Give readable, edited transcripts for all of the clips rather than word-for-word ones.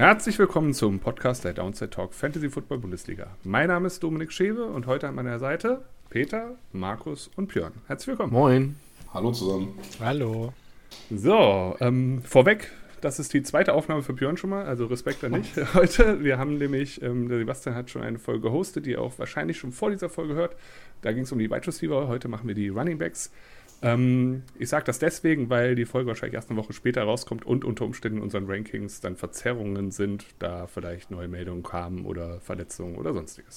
Herzlich willkommen zum Podcast der Downside Talk Fantasy Football Bundesliga. Mein Name ist Dominik Schewe und heute an meiner Seite Peter, Markus und Björn. Herzlich willkommen. Moin. Hallo zusammen. Hallo. So, vorweg, das ist die zweite Aufnahme für Björn schon mal, also Respekt an dich heute. Wir haben nämlich, der Sebastian hat schon eine Folge gehostet, die ihr auch wahrscheinlich schon vor dieser Folge hört. Da ging es um die Wide Receiver, heute machen wir die Running Backs. Ich sage das deswegen, weil die Folge wahrscheinlich erst eine Woche später rauskommt und unter Umständen in unseren Rankings dann Verzerrungen sind, da vielleicht neue Meldungen kamen oder Verletzungen oder sonstiges.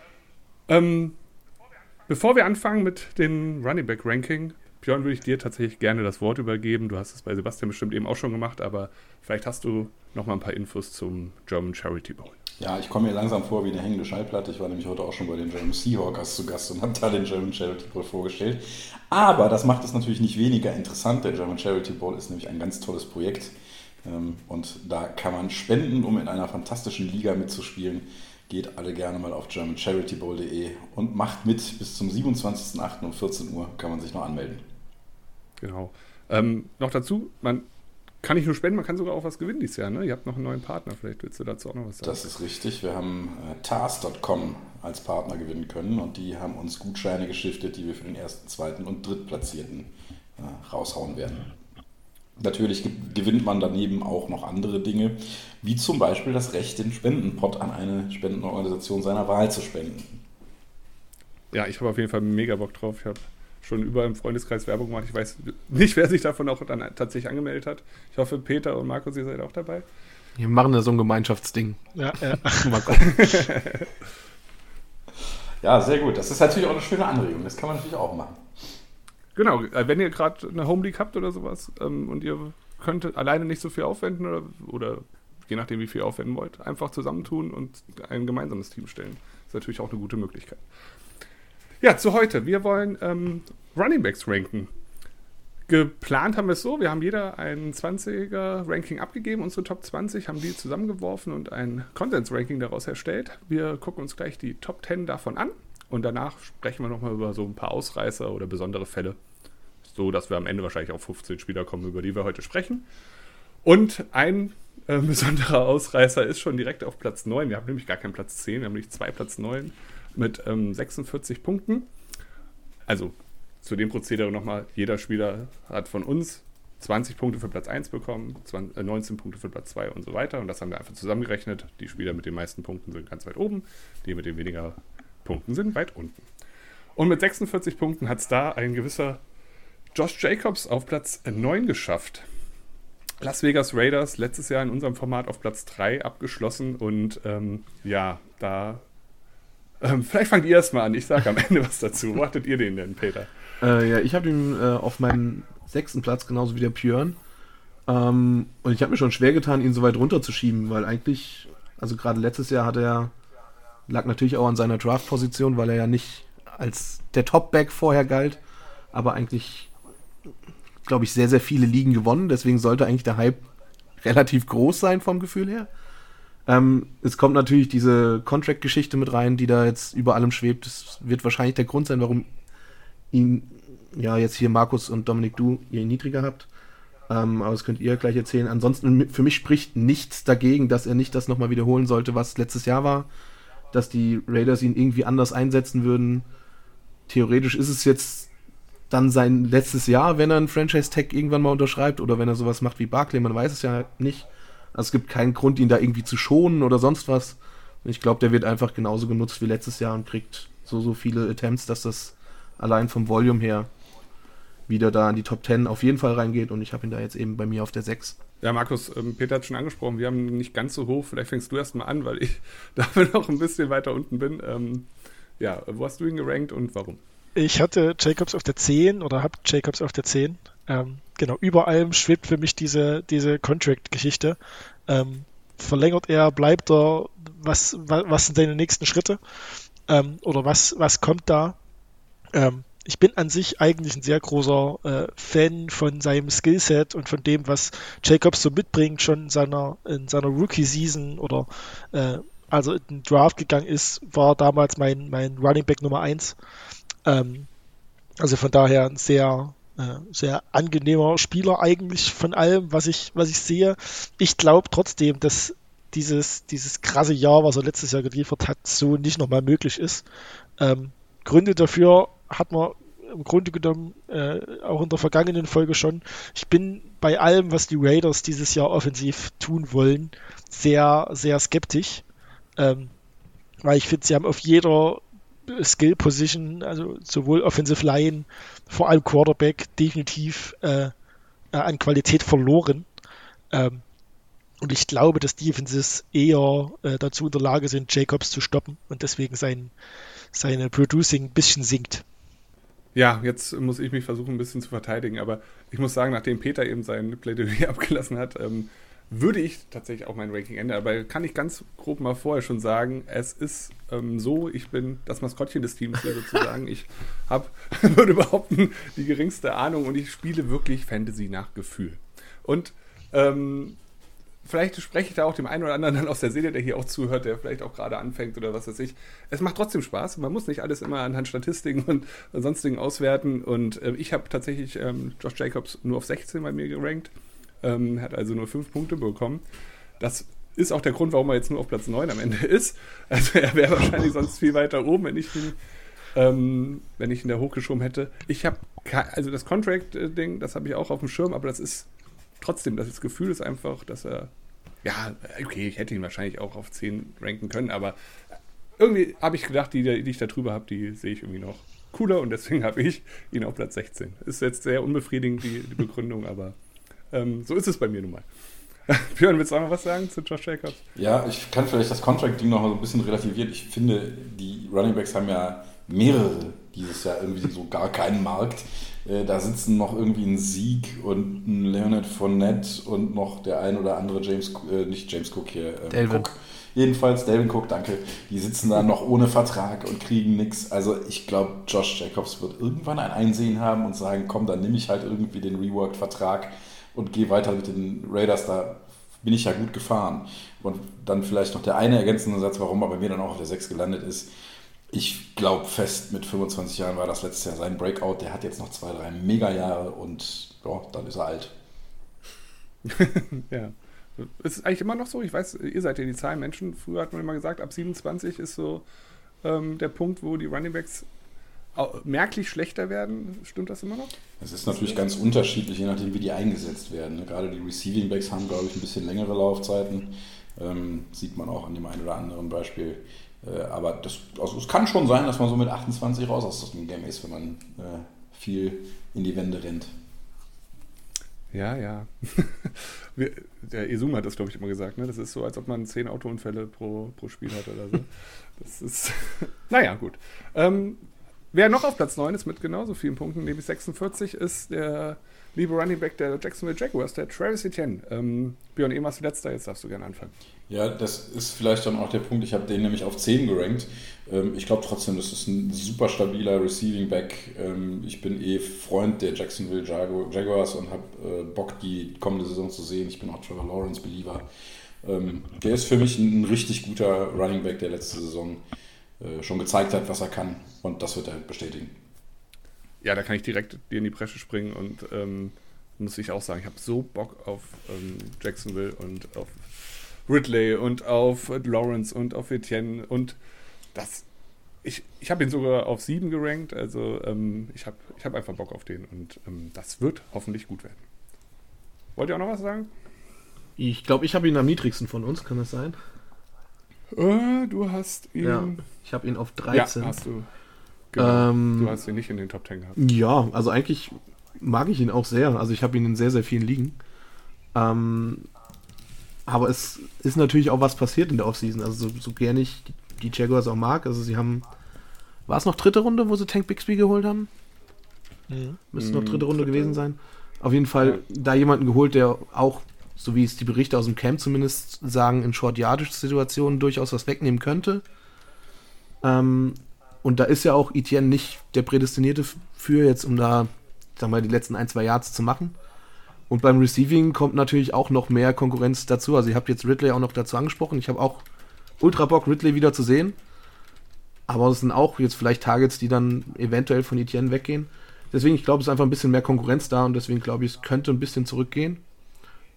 Bevor wir anfangen mit dem Running Back Ranking, Björn, würde ich dir tatsächlich gerne das Wort übergeben. Du hast es bei Sebastian bestimmt eben auch schon gemacht, aber vielleicht hast du noch mal ein paar Infos zum German Charity Bowl. Ja, ich komme mir langsam vor wie eine hängende Schallplatte. Ich war nämlich heute auch schon bei den German Seahawkers zu Gast und habe da den German Charity Bowl vorgestellt. Aber das macht es natürlich nicht weniger interessant. Der German Charity Bowl ist nämlich ein ganz tolles Projekt. Und da kann man spenden, um in einer fantastischen Liga mitzuspielen. Geht alle gerne mal auf germancharitybowl.de und macht mit. Bis zum 27.08. um 14 Uhr kann man sich noch anmelden. Genau. Noch dazu, man kann nicht nur spenden, man kann sogar auch was gewinnen dieses Jahr. Ne? Ihr habt noch einen neuen Partner, vielleicht willst du dazu auch noch was sagen. Das ist richtig. Wir haben TAS.com als Partner gewinnen können und die haben uns Gutscheine gestiftet, die wir für den ersten, zweiten und drittplatzierten raushauen werden. Natürlich gewinnt man daneben auch noch andere Dinge, wie zum Beispiel das Recht, den Spendenpot an eine Spendenorganisation seiner Wahl zu spenden. Ja, ich habe auf jeden Fall mega Bock drauf. Ich habe schon überall im Freundeskreis Werbung gemacht. Ich weiß nicht, wer sich davon auch dann tatsächlich angemeldet hat. Ich hoffe, Peter und Markus, ihr seid auch dabei. Wir machen da so ein Gemeinschaftsding. Ja. Mal gucken. Ja, sehr gut. Das ist natürlich auch eine schöne Anregung. Das kann man natürlich auch machen. Genau, wenn ihr gerade eine Home League habt oder sowas und ihr könnt alleine nicht so viel aufwenden oder je nachdem, wie viel ihr aufwenden wollt, einfach zusammentun und ein gemeinsames Team stellen. Das ist natürlich auch eine gute Möglichkeit. Ja, zu heute. Wir wollen Running Backs ranken. Geplant haben wir es so, wir haben jeder ein 20er-Ranking abgegeben, unsere Top 20, haben die zusammengeworfen und ein Konsens-Ranking daraus erstellt. Wir gucken uns gleich die Top 10 davon an und danach sprechen wir nochmal über so ein paar Ausreißer oder besondere Fälle, so dass wir am Ende wahrscheinlich auf 15 Spieler kommen, über die wir heute sprechen. Und ein besonderer Ausreißer ist schon direkt auf Platz 9. Wir haben nämlich gar keinen Platz 10, wir haben nämlich 2 Platz 9 mit 46 Punkten. Also zu dem Prozedere nochmal, jeder Spieler hat von uns 20 Punkte für Platz 1 bekommen, 19 Punkte für Platz 2 und so weiter. Und das haben wir einfach zusammengerechnet. Die Spieler mit den meisten Punkten sind ganz weit oben, die mit den weniger Punkten sind weit unten. Und mit 46 Punkten hat es da ein gewisser Josh Jacobs auf Platz 9 geschafft. Las Vegas Raiders letztes Jahr in unserem Format auf Platz 3 abgeschlossen und vielleicht fangt ihr erstmal an. Ich sage am Ende was dazu. Wo hattet ihr den denn, Peter? Ich habe ihn auf meinen 6. Platz, genauso wie der Björn. Und ich habe mir schon schwer getan, ihn so weit runterzuschieben, weil eigentlich, also gerade letztes Jahr lag natürlich auch an seiner Draft-Position, weil er ja nicht als der Top-Back vorher galt, aber eigentlich, glaube ich, sehr, sehr viele Ligen gewonnen. Deswegen sollte eigentlich der Hype relativ groß sein vom Gefühl her. Es kommt natürlich diese Contract-Geschichte mit rein, die da jetzt über allem schwebt. Das wird wahrscheinlich der Grund sein, warum ihn, ja, jetzt hier Markus und Dominik, ihr ihn niedriger habt. Aber das könnt ihr gleich erzählen. Ansonsten, für mich spricht nichts dagegen, dass er nicht das nochmal wiederholen sollte, was letztes Jahr war. Dass die Raiders ihn irgendwie anders einsetzen würden. Theoretisch ist es jetzt dann sein letztes Jahr, wenn er einen Franchise-Tag irgendwann mal unterschreibt oder wenn er sowas macht wie Barkley, man weiß es ja nicht. Also es gibt keinen Grund, ihn da irgendwie zu schonen oder sonst was. Ich glaube, der wird einfach genauso genutzt wie letztes Jahr und kriegt so viele Attempts, dass das allein vom Volume her wieder da in die Top 10 auf jeden Fall reingeht und ich habe ihn da jetzt eben bei mir auf der 6. Ja, Markus, Peter hat schon angesprochen, wir haben ihn nicht ganz so hoch. Vielleicht fängst du erst mal an, weil ich dafür noch ein bisschen weiter unten bin. Wo hast du ihn gerankt und warum? Ich hatte Jacobs auf der 10 oder habe Jacobs auf der 10. Genau, über allem schwebt für mich diese Contract-Geschichte. Verlängert er, bleibt er, was sind seine nächsten Schritte? Oder was kommt da? Ich bin an sich eigentlich ein sehr großer Fan von seinem Skillset und von dem, was Jacobs so mitbringt, schon in seiner Rookie-Season oder als er in den Draft gegangen ist, war damals mein Running Back Nummer 1. Also von daher ein sehr angenehmer Spieler eigentlich von allem, was ich sehe. Ich glaube trotzdem, dass dieses krasse Jahr, was er letztes Jahr geliefert hat, so nicht nochmal möglich ist. Gründe dafür hat man im Grunde genommen auch in der vergangenen Folge schon. Ich bin bei allem, was die Raiders dieses Jahr offensiv tun wollen, sehr, sehr skeptisch. Weil ich finde, sie haben auf jeder Skill-Position, also sowohl Offensive Line, vor allem Quarterback, definitiv an Qualität verloren. Und ich glaube, dass Defenses eher dazu in der Lage sind, Jacobs zu stoppen und deswegen seine Producing ein bisschen sinkt. Ja, jetzt muss ich mich versuchen, ein bisschen zu verteidigen, aber ich muss sagen, nachdem Peter eben sein Plädoyer abgelassen hat, würde ich tatsächlich auch mein Ranking ändern, aber kann ich ganz grob mal vorher schon sagen, es ist so, ich bin das Maskottchen des Teams hier sozusagen, ich würde behaupten, die geringste Ahnung und ich spiele wirklich Fantasy nach Gefühl. Und vielleicht spreche ich da auch dem einen oder anderen dann aus der Seele, der hier auch zuhört, der vielleicht auch gerade anfängt oder was weiß ich. Es macht trotzdem Spaß. Man muss nicht alles immer anhand Statistiken und sonstigen auswerten. Und ich habe tatsächlich Josh Jacobs nur auf 16 bei mir gerankt. Hat also nur 5 Punkte bekommen. Das ist auch der Grund, warum er jetzt nur auf Platz 9 am Ende ist. Also er wäre wahrscheinlich sonst viel weiter oben, wenn ich ihn da hochgeschoben hätte. Ich habe, also das Contract-Ding, das habe ich auch auf dem Schirm, aber das ist trotzdem, das Gefühl ist einfach, dass er, ja, okay, ich hätte ihn wahrscheinlich auch auf 10 ranken können, aber irgendwie habe ich gedacht, die ich da drüber habe, die sehe ich irgendwie noch cooler und deswegen habe ich ihn auf Platz 16. Ist jetzt sehr unbefriedigend, die Begründung, aber so ist es bei mir nun mal. Björn, willst du auch noch was sagen zu Josh Jacobs? Ja, ich kann vielleicht das Contract-Ding noch so ein bisschen relativieren. Ich finde, die Running Backs haben ja mehrere dieses Jahr irgendwie so gar keinen Markt. Da sitzen noch irgendwie ein Sieg und ein Leonard Fournette und noch der ein oder andere nicht James Cook hier, Dalvin. Cook. Jedenfalls Dalvin Cook, danke. Die sitzen da noch ohne Vertrag und kriegen nichts. Also ich glaube, Josh Jacobs wird irgendwann ein Einsehen haben und sagen, komm, dann nehme ich halt irgendwie den Reworked-Vertrag und gehe weiter mit den Raiders. Da bin ich ja gut gefahren. Und dann vielleicht noch der eine ergänzende Satz, warum er bei mir dann auch auf der 6 gelandet ist. Ich glaube fest, mit 25 Jahren war das letztes Jahr sein Breakout. Der hat jetzt noch 2-3 Mega-Jahre und ja, dann ist er alt. Ja. Ist es eigentlich immer noch so? Ich weiß, ihr seid ja die Zahlenmenschen. Früher hat man immer gesagt, ab 27 ist so der Punkt, wo die Runningbacks merklich schlechter werden. Stimmt das immer noch? Es ist natürlich ganz unterschiedlich, je nachdem, wie die eingesetzt werden. Gerade die Receiving Backs haben, glaube ich, ein bisschen längere Laufzeiten. Sieht man auch an dem einen oder anderen Beispiel. Aber es kann schon sein, dass man so mit 28 raus aus dem Game ist, wenn man viel in die Wände rennt. Ja. Der Izum hat das, glaube ich, immer gesagt. Ne? Das ist so, als ob man 10 Autounfälle pro Spiel hat oder so. Das ist, naja, gut. Wer noch auf Platz 9 ist mit genauso vielen Punkten, nämlich 46, ist der liebe Running Back der Jacksonville Jaguars, der Travis Etienne. Björn, eben warst du letzter, jetzt darfst du gerne anfangen. Ja, das ist vielleicht dann auch der Punkt, ich habe den nämlich auf 10 gerankt. Ich glaube trotzdem, das ist ein super stabiler Receiving Back. Ich bin Freund der Jacksonville Jaguars und habe Bock, die kommende Saison zu sehen. Ich bin auch Trevor Lawrence Believer. Der ist für mich ein richtig guter Running Back, der letzte Saison schon gezeigt hat, was er kann, und das wird er bestätigen. Ja, da kann ich direkt dir in die Bresche springen und muss ich auch sagen, ich habe so Bock auf Jacksonville und auf Ridley und auf Lawrence und auf Etienne und das, ich habe ihn sogar auf 7 gerankt, also ich hab einfach Bock auf den und das wird hoffentlich gut werden. Wollt ihr auch noch was sagen? Ich glaube, ich habe ihn am niedrigsten von uns, kann das sein? Du hast ihn... Ja, ich habe ihn auf 13. Ja, hast du. Genau. Du hast ihn nicht in den Top 10 gehabt. Ja, also eigentlich mag ich ihn auch sehr. Also ich habe ihn in sehr, sehr vielen Ligen. Aber es ist natürlich auch was passiert in der Offseason. Also so gerne ich die Jaguars auch mag. Also sie haben... War es noch 3. Runde, wo sie Tank Bixby geholt haben? Müsste noch 3. Runde gewesen sein. Auf jeden Fall da jemanden geholt, der auch, so wie es die Berichte aus dem Camp zumindest sagen, in Short-Yardage-Situationen durchaus was wegnehmen könnte. Und da ist ja auch Etienne nicht der Prädestinierte für jetzt, um da, sagen wir, die letzten 1-2 Yards zu machen. Und beim Receiving kommt natürlich auch noch mehr Konkurrenz dazu. Also ihr habt jetzt Ridley auch noch dazu angesprochen. Ich habe auch ultra Bock, Ridley wieder zu sehen. Aber es sind auch jetzt vielleicht Targets, die dann eventuell von Etienne weggehen. Deswegen, ich glaube, es ist einfach ein bisschen mehr Konkurrenz da und deswegen glaube ich, es könnte ein bisschen zurückgehen.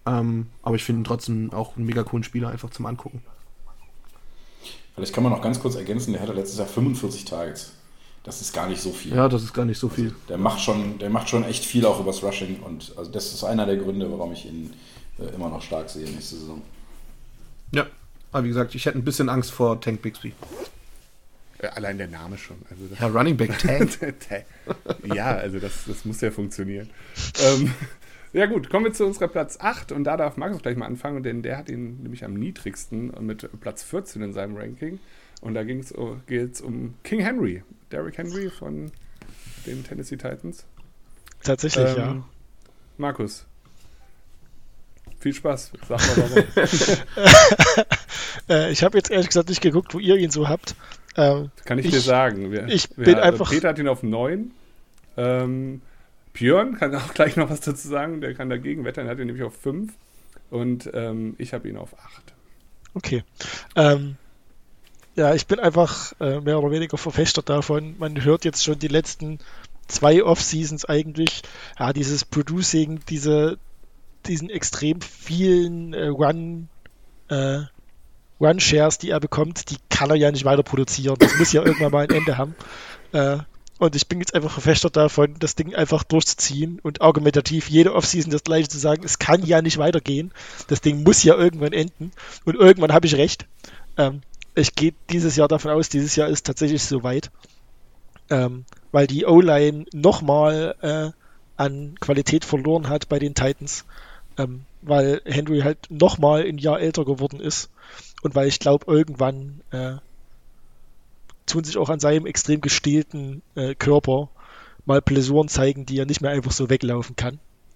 Aber ich finde ihn trotzdem auch einen mega coolen Spieler einfach zum Angucken. Vielleicht kann man noch ganz kurz ergänzen, der hatte letztes Jahr 45 Targets. Das ist gar nicht so viel. Ja, das ist gar nicht so viel. Der macht schon echt viel auch übers Rushing. Und also das ist einer der Gründe, warum ich ihn immer noch stark sehe nächste Saison. Ja, aber wie gesagt, ich hätte ein bisschen Angst vor Tank Bixby. Allein der Name schon. Also Ja, Running Back Tank. Ja, also das muss ja funktionieren. Ja gut, kommen wir zu unserer Platz 8 und da darf Markus gleich mal anfangen, denn der hat ihn nämlich am niedrigsten mit Platz 14 in seinem Ranking. Und da geht es um King Henry, Derrick Henry von den Tennessee Titans. Tatsächlich, ja. Markus, viel Spaß. Sag mal warum. Ich habe jetzt ehrlich gesagt nicht geguckt, wo ihr ihn so habt. Kann ich dir sagen. Peter hat ihn auf 9. Björn kann auch gleich noch was dazu sagen. Der kann dagegen wettern. Er hat ihn nämlich auf 5. Und ich habe ihn auf 8. Okay. Ja, ich bin einfach mehr oder weniger Verfechter davon. Man hört jetzt schon die letzten 2 Off-Seasons eigentlich, ja, dieses Producing, diesen extrem vielen Run-Shares, die er bekommt, die kann er ja nicht weiter produzieren. Das muss ja irgendwann mal ein Ende haben. Und ich bin jetzt einfach Verfechter davon, das Ding einfach durchzuziehen und argumentativ jede Offseason das Gleiche zu sagen, es kann ja nicht weitergehen. Das Ding muss ja irgendwann enden. Und irgendwann habe ich recht. Ich gehe dieses Jahr davon aus, dieses Jahr ist tatsächlich soweit. Weil die O-Line nochmal an Qualität verloren hat bei den Titans. Weil Henry halt nochmal ein Jahr älter geworden ist. Und weil ich glaube, irgendwann tun sich auch an seinem extrem gestählten Körper mal Blessuren zeigen, die er nicht mehr einfach so weglaufen kann.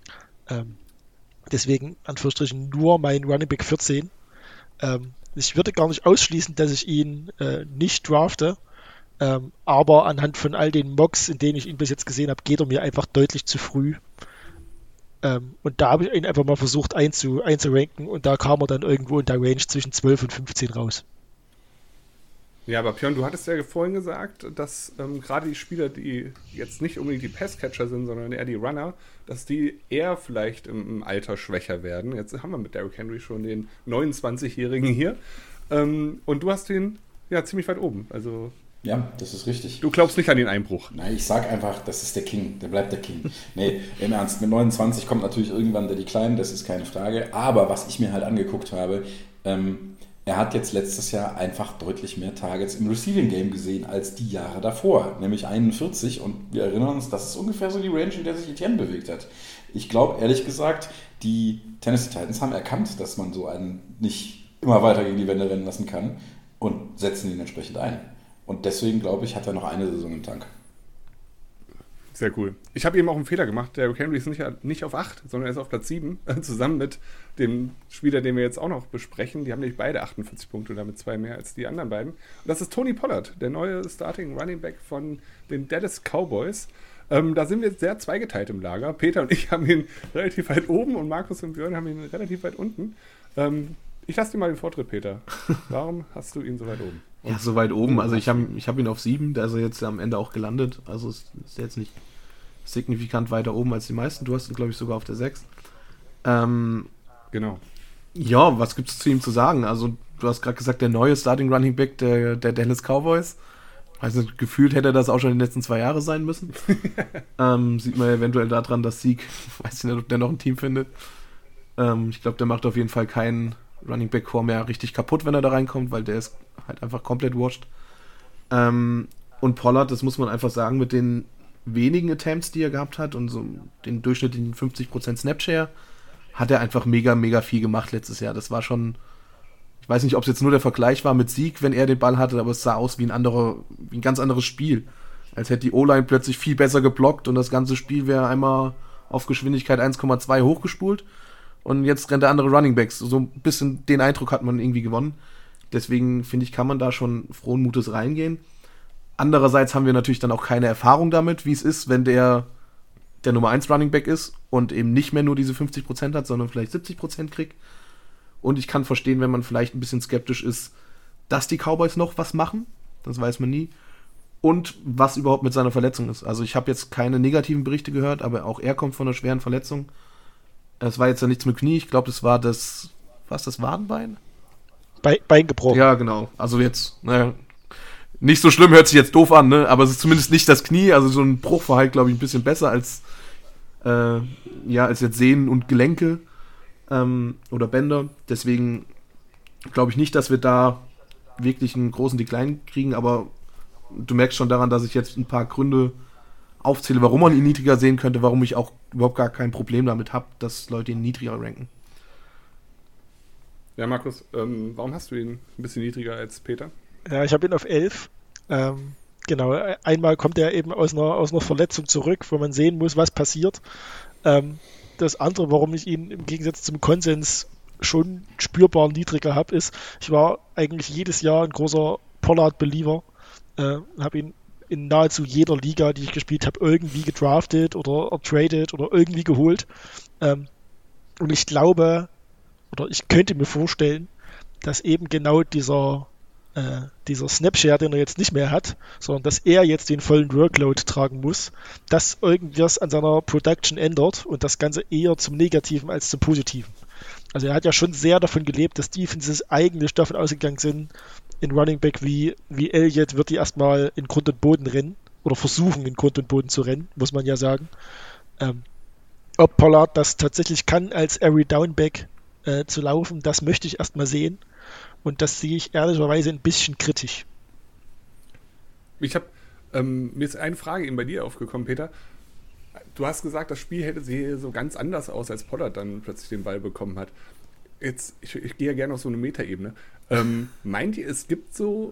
Deswegen, Anführungsstrichen, nur mein Running Back 14. Ich würde gar nicht ausschließen, dass ich ihn nicht drafte, aber anhand von all den Mocks, in denen ich ihn bis jetzt gesehen habe, geht er mir einfach deutlich zu früh. Und da habe ich ihn einfach mal versucht einzuranken und da kam er dann irgendwo in der Range zwischen 12 und 15 raus. Ja, aber Björn, du hattest ja vorhin gesagt, dass gerade die Spieler, die jetzt nicht unbedingt die Passcatcher sind, sondern eher die Runner, dass die eher vielleicht im Alter schwächer werden. Jetzt haben wir mit Derrick Henry schon den 29-Jährigen hier. Und du hast ihn ja ziemlich weit oben. Also ja, das ist richtig. Du glaubst nicht an den Einbruch. Nein, ich sag einfach, das ist der King. Der bleibt der King. Nee, im Ernst, mit 29 kommt natürlich irgendwann der Decline, das ist keine Frage. Aber was ich mir halt angeguckt habe, er hat jetzt letztes Jahr einfach deutlich mehr Targets im Receiving Game gesehen als die Jahre davor, nämlich 41. Und wir erinnern uns, das ist ungefähr so die Range, in der sich Etienne bewegt hat. Ich glaube, ehrlich gesagt, die Tennessee Titans haben erkannt, dass man so einen nicht immer weiter gegen die Wände rennen lassen kann und setzen ihn entsprechend ein. Und deswegen, glaube ich, hat er noch eine Saison im Tank. Sehr cool. Ich habe eben auch einen Fehler gemacht. Der Henry ist nicht auf 8, sondern er ist auf Platz 7, zusammen mit dem Spieler, den wir jetzt auch noch besprechen. Die haben nämlich beide 48 Punkte, damit 2 mehr als die anderen beiden. Und das ist Tony Pollard, der neue Starting Running Back von den Dallas Cowboys. Da sind wir sehr zweigeteilt im Lager. Peter und ich haben ihn relativ weit oben und Markus und Björn haben ihn relativ weit unten. Ich lasse dir mal den Vortritt, Peter. Warum hast du ihn so weit oben? Ja, so weit oben. Also ich hab ihn auf 7, da ist er jetzt am Ende auch gelandet. Also ist jetzt nicht signifikant weiter oben als die meisten. Du hast ihn, glaube ich, sogar auf der 6. Genau. Ja, was gibt es zu ihm zu sagen? Also du hast gerade gesagt, der neue Starting Running Back der Dallas Cowboys. Also gefühlt hätte er das auch schon in den letzten 2 Jahren sein müssen. Sieht man eventuell daran, dass Sieg, weiß nicht, ob der noch ein Team findet. Ich glaube, der macht auf jeden Fall keinen Running Back Core mehr richtig kaputt, wenn er da reinkommt, weil der ist halt einfach komplett washed. Und Pollard, das muss man einfach sagen, mit den wenigen Attempts, die er gehabt hat und so den durchschnittlichen 50% Snapshare, hat er einfach mega, mega viel gemacht letztes Jahr. Das war schon, ich weiß nicht, ob es jetzt nur der Vergleich war mit Sieg, wenn er den Ball hatte, aber es sah aus wie ein ganz anderes Spiel. Als hätte die O-Line plötzlich viel besser geblockt und das ganze Spiel wäre einmal auf Geschwindigkeit 1,2 hochgespult. Und jetzt rennt der andere Running Backs. So ein bisschen den Eindruck hat man irgendwie gewonnen. Deswegen, finde ich, kann man da schon frohen Mutes reingehen. Andererseits haben wir natürlich dann auch keine Erfahrung damit, wie es ist, wenn der Nummer 1 Running Back ist und eben nicht mehr nur diese 50% hat, sondern vielleicht 70% kriegt. Und ich kann verstehen, wenn man vielleicht ein bisschen skeptisch ist, dass die Cowboys noch was machen. Das weiß man nie. Und was überhaupt mit seiner Verletzung ist. Also ich habe jetzt keine negativen Berichte gehört, aber auch er kommt von einer schweren Verletzung. Es war jetzt ja nichts mit Knie, ich glaube, das war das Wadenbein? Bein gebrochen. Ja, genau. Also jetzt, naja, nicht so schlimm, hört sich jetzt doof an, ne? Aber es ist zumindest nicht das Knie, also so ein Bruch war halt, glaube ich, ein bisschen besser als jetzt Sehnen und Gelenke oder Bänder. Deswegen glaube ich nicht, dass wir da wirklich einen großen Decline kriegen, aber du merkst schon daran, dass ich jetzt ein paar Gründe aufzähle, warum man ihn niedriger sehen könnte, warum ich auch überhaupt gar kein Problem damit habe, dass Leute ihn niedriger ranken. Ja, Markus, warum hast du ihn ein bisschen niedriger als Peter? Ja, ich habe ihn auf 11. Genau, einmal kommt er eben aus einer Verletzung zurück, wo man sehen muss, was passiert. Das andere, warum ich ihn im Gegensatz zum Konsens schon spürbar niedriger habe, ist, ich war eigentlich jedes Jahr ein großer Pollard-Believer, habe ihn in nahezu jeder Liga, die ich gespielt habe, irgendwie gedraftet oder ertradet oder irgendwie geholt. Und ich glaube, oder ich könnte mir vorstellen, dass eben genau dieser Snapshare, den er jetzt nicht mehr hat, sondern dass er jetzt den vollen Workload tragen muss, dass irgendwas an seiner Production ändert und das Ganze eher zum Negativen als zum Positiven. Also er hat ja schon sehr davon gelebt, dass Defenses eigentlich davon ausgegangen sind, in Running Back wie Elliott wird die erstmal in Grund und Boden rennen oder versuchen in Grund und Boden zu rennen, muss man ja sagen. Ob Pollard das tatsächlich kann, als Every Downback zu laufen, das möchte ich erstmal sehen. Und das sehe ich ehrlicherweise ein bisschen kritisch. Mir ist eine Frage eben bei dir aufgekommen, Peter. Du hast gesagt, das Spiel hätte sich so ganz anders aus, als Pollard dann plötzlich den Ball bekommen hat. Jetzt, ich gehe ja gerne auf so eine Metaebene. Meint ihr, es gibt so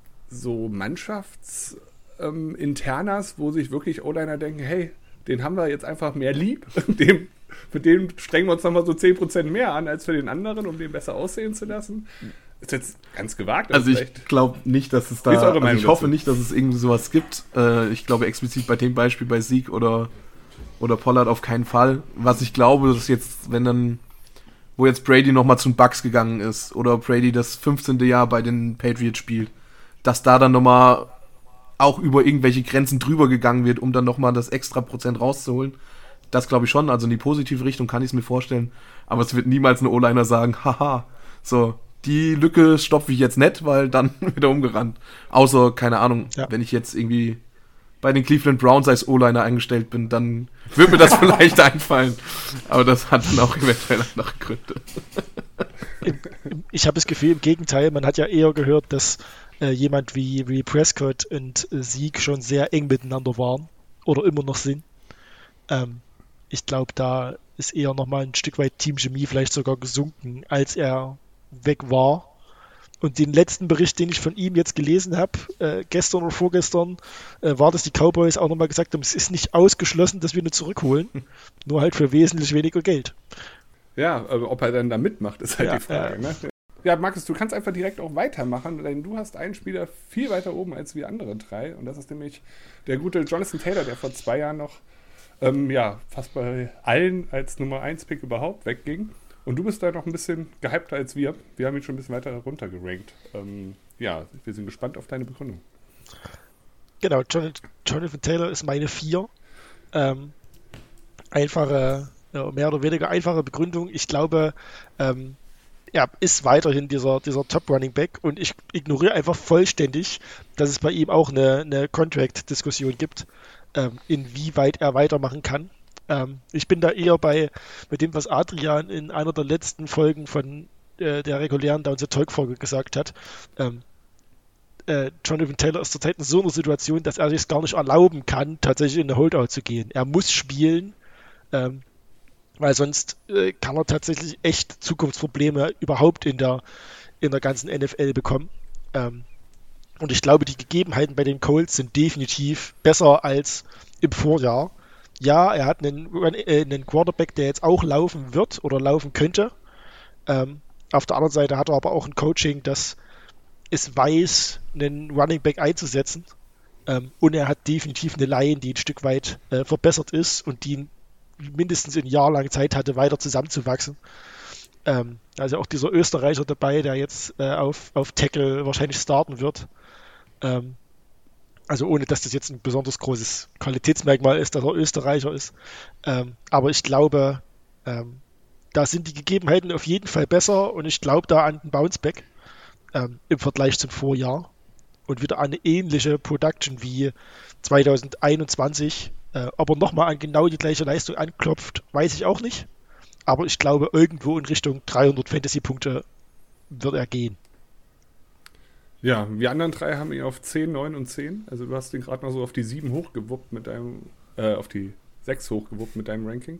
Mannschaftsinternas, wo sich wirklich O-Liner denken, hey, den haben wir jetzt einfach mehr lieb, mit dem strengen wir uns nochmal so 10% mehr an als für den anderen, um den besser aussehen zu lassen? Ist jetzt ganz gewagt. Also ich glaube nicht, dass es da, ich hoffe nicht, dass es irgendwie sowas gibt. Ich glaube explizit bei dem Beispiel bei Zeke oder Pollard auf keinen Fall. Was ich glaube, dass jetzt, wo jetzt Brady nochmal zu den Bucks gegangen ist oder Brady das 15. Jahr bei den Patriots spielt, dass da dann nochmal auch über irgendwelche Grenzen drüber gegangen wird, um dann nochmal das extra Prozent rauszuholen. Das glaube ich schon, also in die positive Richtung kann ich es mir vorstellen, aber es wird niemals ein O-Liner sagen, haha, so, die Lücke stopfe ich jetzt nicht, weil dann wieder umgerannt. Außer, keine Ahnung, wenn ich jetzt irgendwie bei den Cleveland Browns als O-Liner eingestellt bin, dann wird mir das vielleicht einfallen. Aber das hat dann auch eventuell andere Gründe. Ich habe das Gefühl, im Gegenteil, man hat ja eher gehört, dass jemand wie Prescott und Zeke schon sehr eng miteinander waren oder immer noch sind. Ich glaube, da ist eher nochmal ein Stück weit Teamchemie vielleicht sogar gesunken, als er weg war. Und den letzten Bericht, den ich von ihm jetzt gelesen habe, gestern oder vorgestern, war, dass die Cowboys auch nochmal gesagt haben, es ist nicht ausgeschlossen, dass wir ihn zurückholen, nur halt für wesentlich weniger Geld. Ja, aber ob er dann da mitmacht, ist halt die Frage. Ne? Ja, Markus, du kannst einfach direkt auch weitermachen, denn du hast einen Spieler viel weiter oben als wir andere drei, und das ist nämlich der gute Jonathan Taylor, der vor 2 Jahren noch fast bei allen als Nummer 1 Pick überhaupt wegging. Und du bist da noch ein bisschen gehypter als wir. Wir haben ihn schon ein bisschen weiter runtergerankt. Wir sind gespannt auf deine Begründung. Genau, Jonathan Taylor ist meine 4. Einfache, mehr oder weniger einfache Begründung. Ich glaube, er ist weiterhin dieser Top-Running-Back, und ich ignoriere einfach vollständig, dass es bei ihm auch eine Contract-Diskussion gibt, inwieweit er weitermachen kann. Ich bin da eher mit dem, was Adrian in einer der letzten Folgen von der regulären Down the Talk-Folge gesagt hat. Jonathan Taylor ist zurzeit in so einer Situation, dass er sich es gar nicht erlauben kann, tatsächlich in eine Holdout zu gehen. Er muss spielen, weil sonst kann er tatsächlich echt Zukunftsprobleme überhaupt in der ganzen NFL bekommen. Und ich glaube, die Gegebenheiten bei den Colts sind definitiv besser als im Vorjahr. Ja, er hat einen Quarterback, der jetzt auch laufen wird oder laufen könnte. Auf der anderen Seite hat er aber auch ein Coaching, das es weiß, einen Running Back einzusetzen. Und er hat definitiv eine Line, die ein Stück weit verbessert ist und die mindestens ein Jahr lang Zeit hatte, weiter zusammenzuwachsen. Also auch dieser Österreicher dabei, der jetzt auf Tackle wahrscheinlich starten wird. Also ohne, dass das jetzt ein besonders großes Qualitätsmerkmal ist, dass er Österreicher ist. Aber ich glaube, Da sind die Gegebenheiten auf jeden Fall besser und ich glaube da an den Bounceback im Vergleich zum Vorjahr und wieder eine ähnliche Production wie 2021. Ob er nochmal an genau die gleiche Leistung anklopft, weiß ich auch nicht. Aber ich glaube, irgendwo in Richtung 300 Fantasy-Punkte wird er gehen. Ja, wir anderen drei haben ihn auf 10, 9 und 10. Also du hast ihn gerade noch so auf die 7 hochgewuppt mit deinem, auf die 6 hochgewuppt mit deinem Ranking.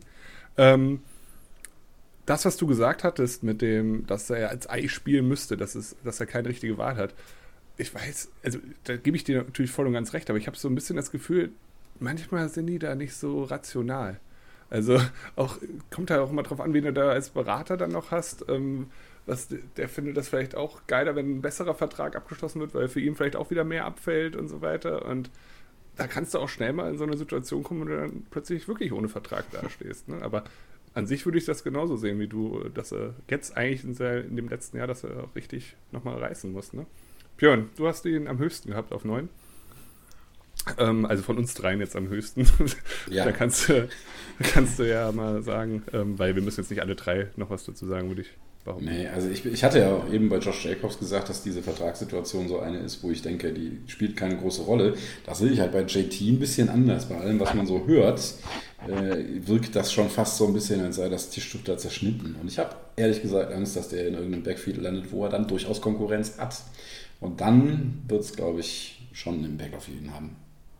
Das, was du gesagt hattest mit dem, dass er als Ei spielen müsste, dass er keine richtige Wahl hat. Ich weiß, also da gebe ich dir natürlich voll und ganz recht, aber ich habe so ein bisschen das Gefühl, manchmal sind die da nicht so rational. Also auch kommt halt auch immer drauf an, wen du da als Berater dann noch hast. Der findet das vielleicht auch geiler, wenn ein besserer Vertrag abgeschlossen wird, weil für ihn vielleicht auch wieder mehr abfällt und so weiter. Und da kannst du auch schnell mal in so eine Situation kommen, wo du dann plötzlich wirklich ohne Vertrag dastehst. Ne? Aber an sich würde ich das genauso sehen wie du, dass er jetzt eigentlich in dem letzten Jahr, dass er auch richtig nochmal reißen muss. Ne? Björn, du hast ihn am höchsten gehabt auf 9. Also von uns dreien jetzt am höchsten. Ja. Da kannst du ja mal sagen, weil wir müssen jetzt nicht alle drei noch was dazu sagen, würde ich behaupten. Nee, also ich hatte ja auch eben bei Josh Jacobs gesagt, dass diese Vertragssituation so eine ist, wo ich denke, die spielt keine große Rolle. Das sehe ich halt bei JT ein bisschen anders. Bei allem, was man so hört, wirkt das schon fast so ein bisschen, als sei das Tischtuch da zerschnitten. Und ich habe ehrlich gesagt Angst, dass der in irgendeinem Backfield landet, wo er dann durchaus Konkurrenz hat. Und dann wird es, glaube ich, schon einen Impact auf jeden haben.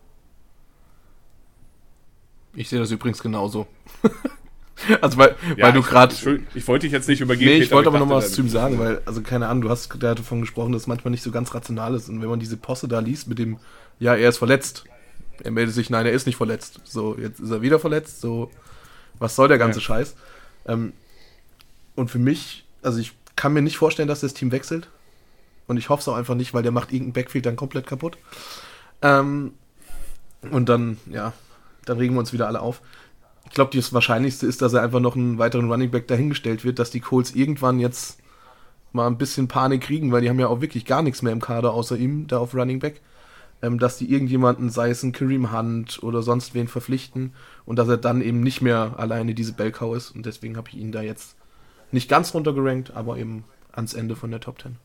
Ich sehe das übrigens genauso. Also weil du gerade... Ich wollte dich jetzt nicht übergehen. Nee, ich wollte aber noch mal was zu ihm sagen, weil, also keine Ahnung, der hat davon gesprochen, dass es manchmal nicht so ganz rational ist. Und wenn man diese Posse da liest mit dem, ja, er ist verletzt. Er meldet sich, nein, er ist nicht verletzt. So, jetzt ist er wieder verletzt. So, was soll der ganze Scheiß? Und für mich, also ich kann mir nicht vorstellen, dass das Team wechselt. Und ich hoffe es auch einfach nicht, weil der macht irgendein Backfield dann komplett kaputt. Und dann, ja, dann regen wir uns wieder alle auf. Ich glaube, das Wahrscheinlichste ist, dass er einfach noch einen weiteren Running Back dahingestellt wird, dass die Colts irgendwann jetzt mal ein bisschen Panik kriegen, weil die haben ja auch wirklich gar nichts mehr im Kader außer ihm, da auf Running Back, dass die irgendjemanden, sei es ein Kareem Hunt oder sonst wen, verpflichten und dass er dann eben nicht mehr alleine diese Bellcow ist und deswegen habe ich ihn da jetzt nicht ganz runtergerankt, aber eben ans Ende von der Top 10.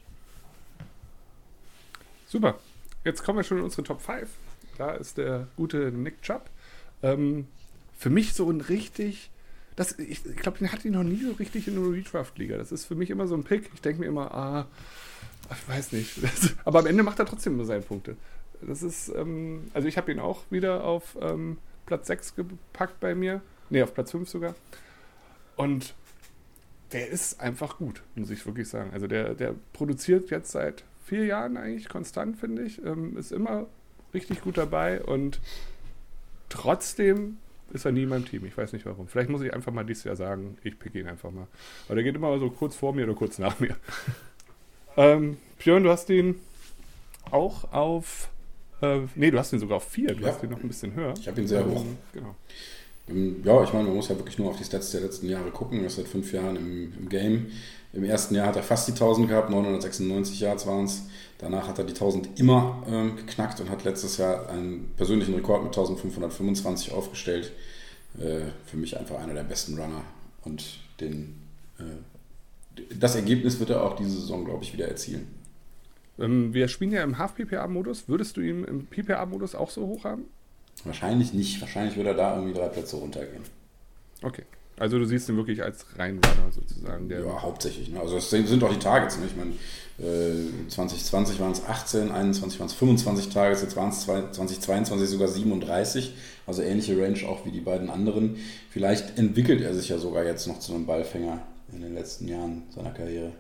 Super, jetzt kommen wir schon in unsere Top 5. Da ist der gute Nick Chubb. Für mich so ein richtig, ich glaube, den hatte ich noch nie so richtig in einer Redraft-Liga. Das ist für mich immer so ein Pick. Ich denke mir immer, ich weiß nicht. Aber am Ende macht er trotzdem nur seine Punkte. Das ist, also ich habe ihn auch wieder auf Platz 6 gepackt bei mir. Nee, auf Platz 5 sogar. Und der ist einfach gut, muss ich wirklich sagen. Also der produziert jetzt seit 4 Jahren eigentlich konstant, finde ich. Ist immer richtig gut dabei und trotzdem ist er nie in meinem Team. Ich weiß nicht warum. Vielleicht muss ich einfach mal dieses Jahr sagen, ich pick ihn einfach mal. Aber der geht immer so kurz vor mir oder kurz nach mir. Björn, du hast ihn auch auf... du hast ihn sogar auf 4. Du hast ihn noch ein bisschen höher. Ich habe ihn sehr hoch. Genau. Ja, ich meine, man muss ja wirklich nur auf die Stats der letzten Jahre gucken. Er ist seit 5 Jahren im Game. Im ersten Jahr hat er fast die 1000 gehabt, 996 Yards waren es. Danach hat er die 1000 immer geknackt und hat letztes Jahr einen persönlichen Rekord mit 1525 aufgestellt. Für mich einfach einer der besten Runner. Und das Ergebnis wird er auch diese Saison, glaube ich, wieder erzielen. Wir spielen ja im Half-PPA-Modus. Würdest du ihn im PPA-Modus auch so hoch haben? Wahrscheinlich nicht. Wahrscheinlich würde er da irgendwie 3 Plätze runtergehen. Okay. Also du siehst ihn wirklich als Reinrunner sozusagen. Ja, hauptsächlich. Ne? Also es sind auch die Targets. Ne? Ich meine, 2020 waren es 18, 21 waren es 25 Targets, jetzt waren es 2022 sogar 37. Also ähnliche Range auch wie die beiden anderen. Vielleicht entwickelt er sich ja sogar jetzt noch zu einem Ballfänger in den letzten Jahren seiner Karriere.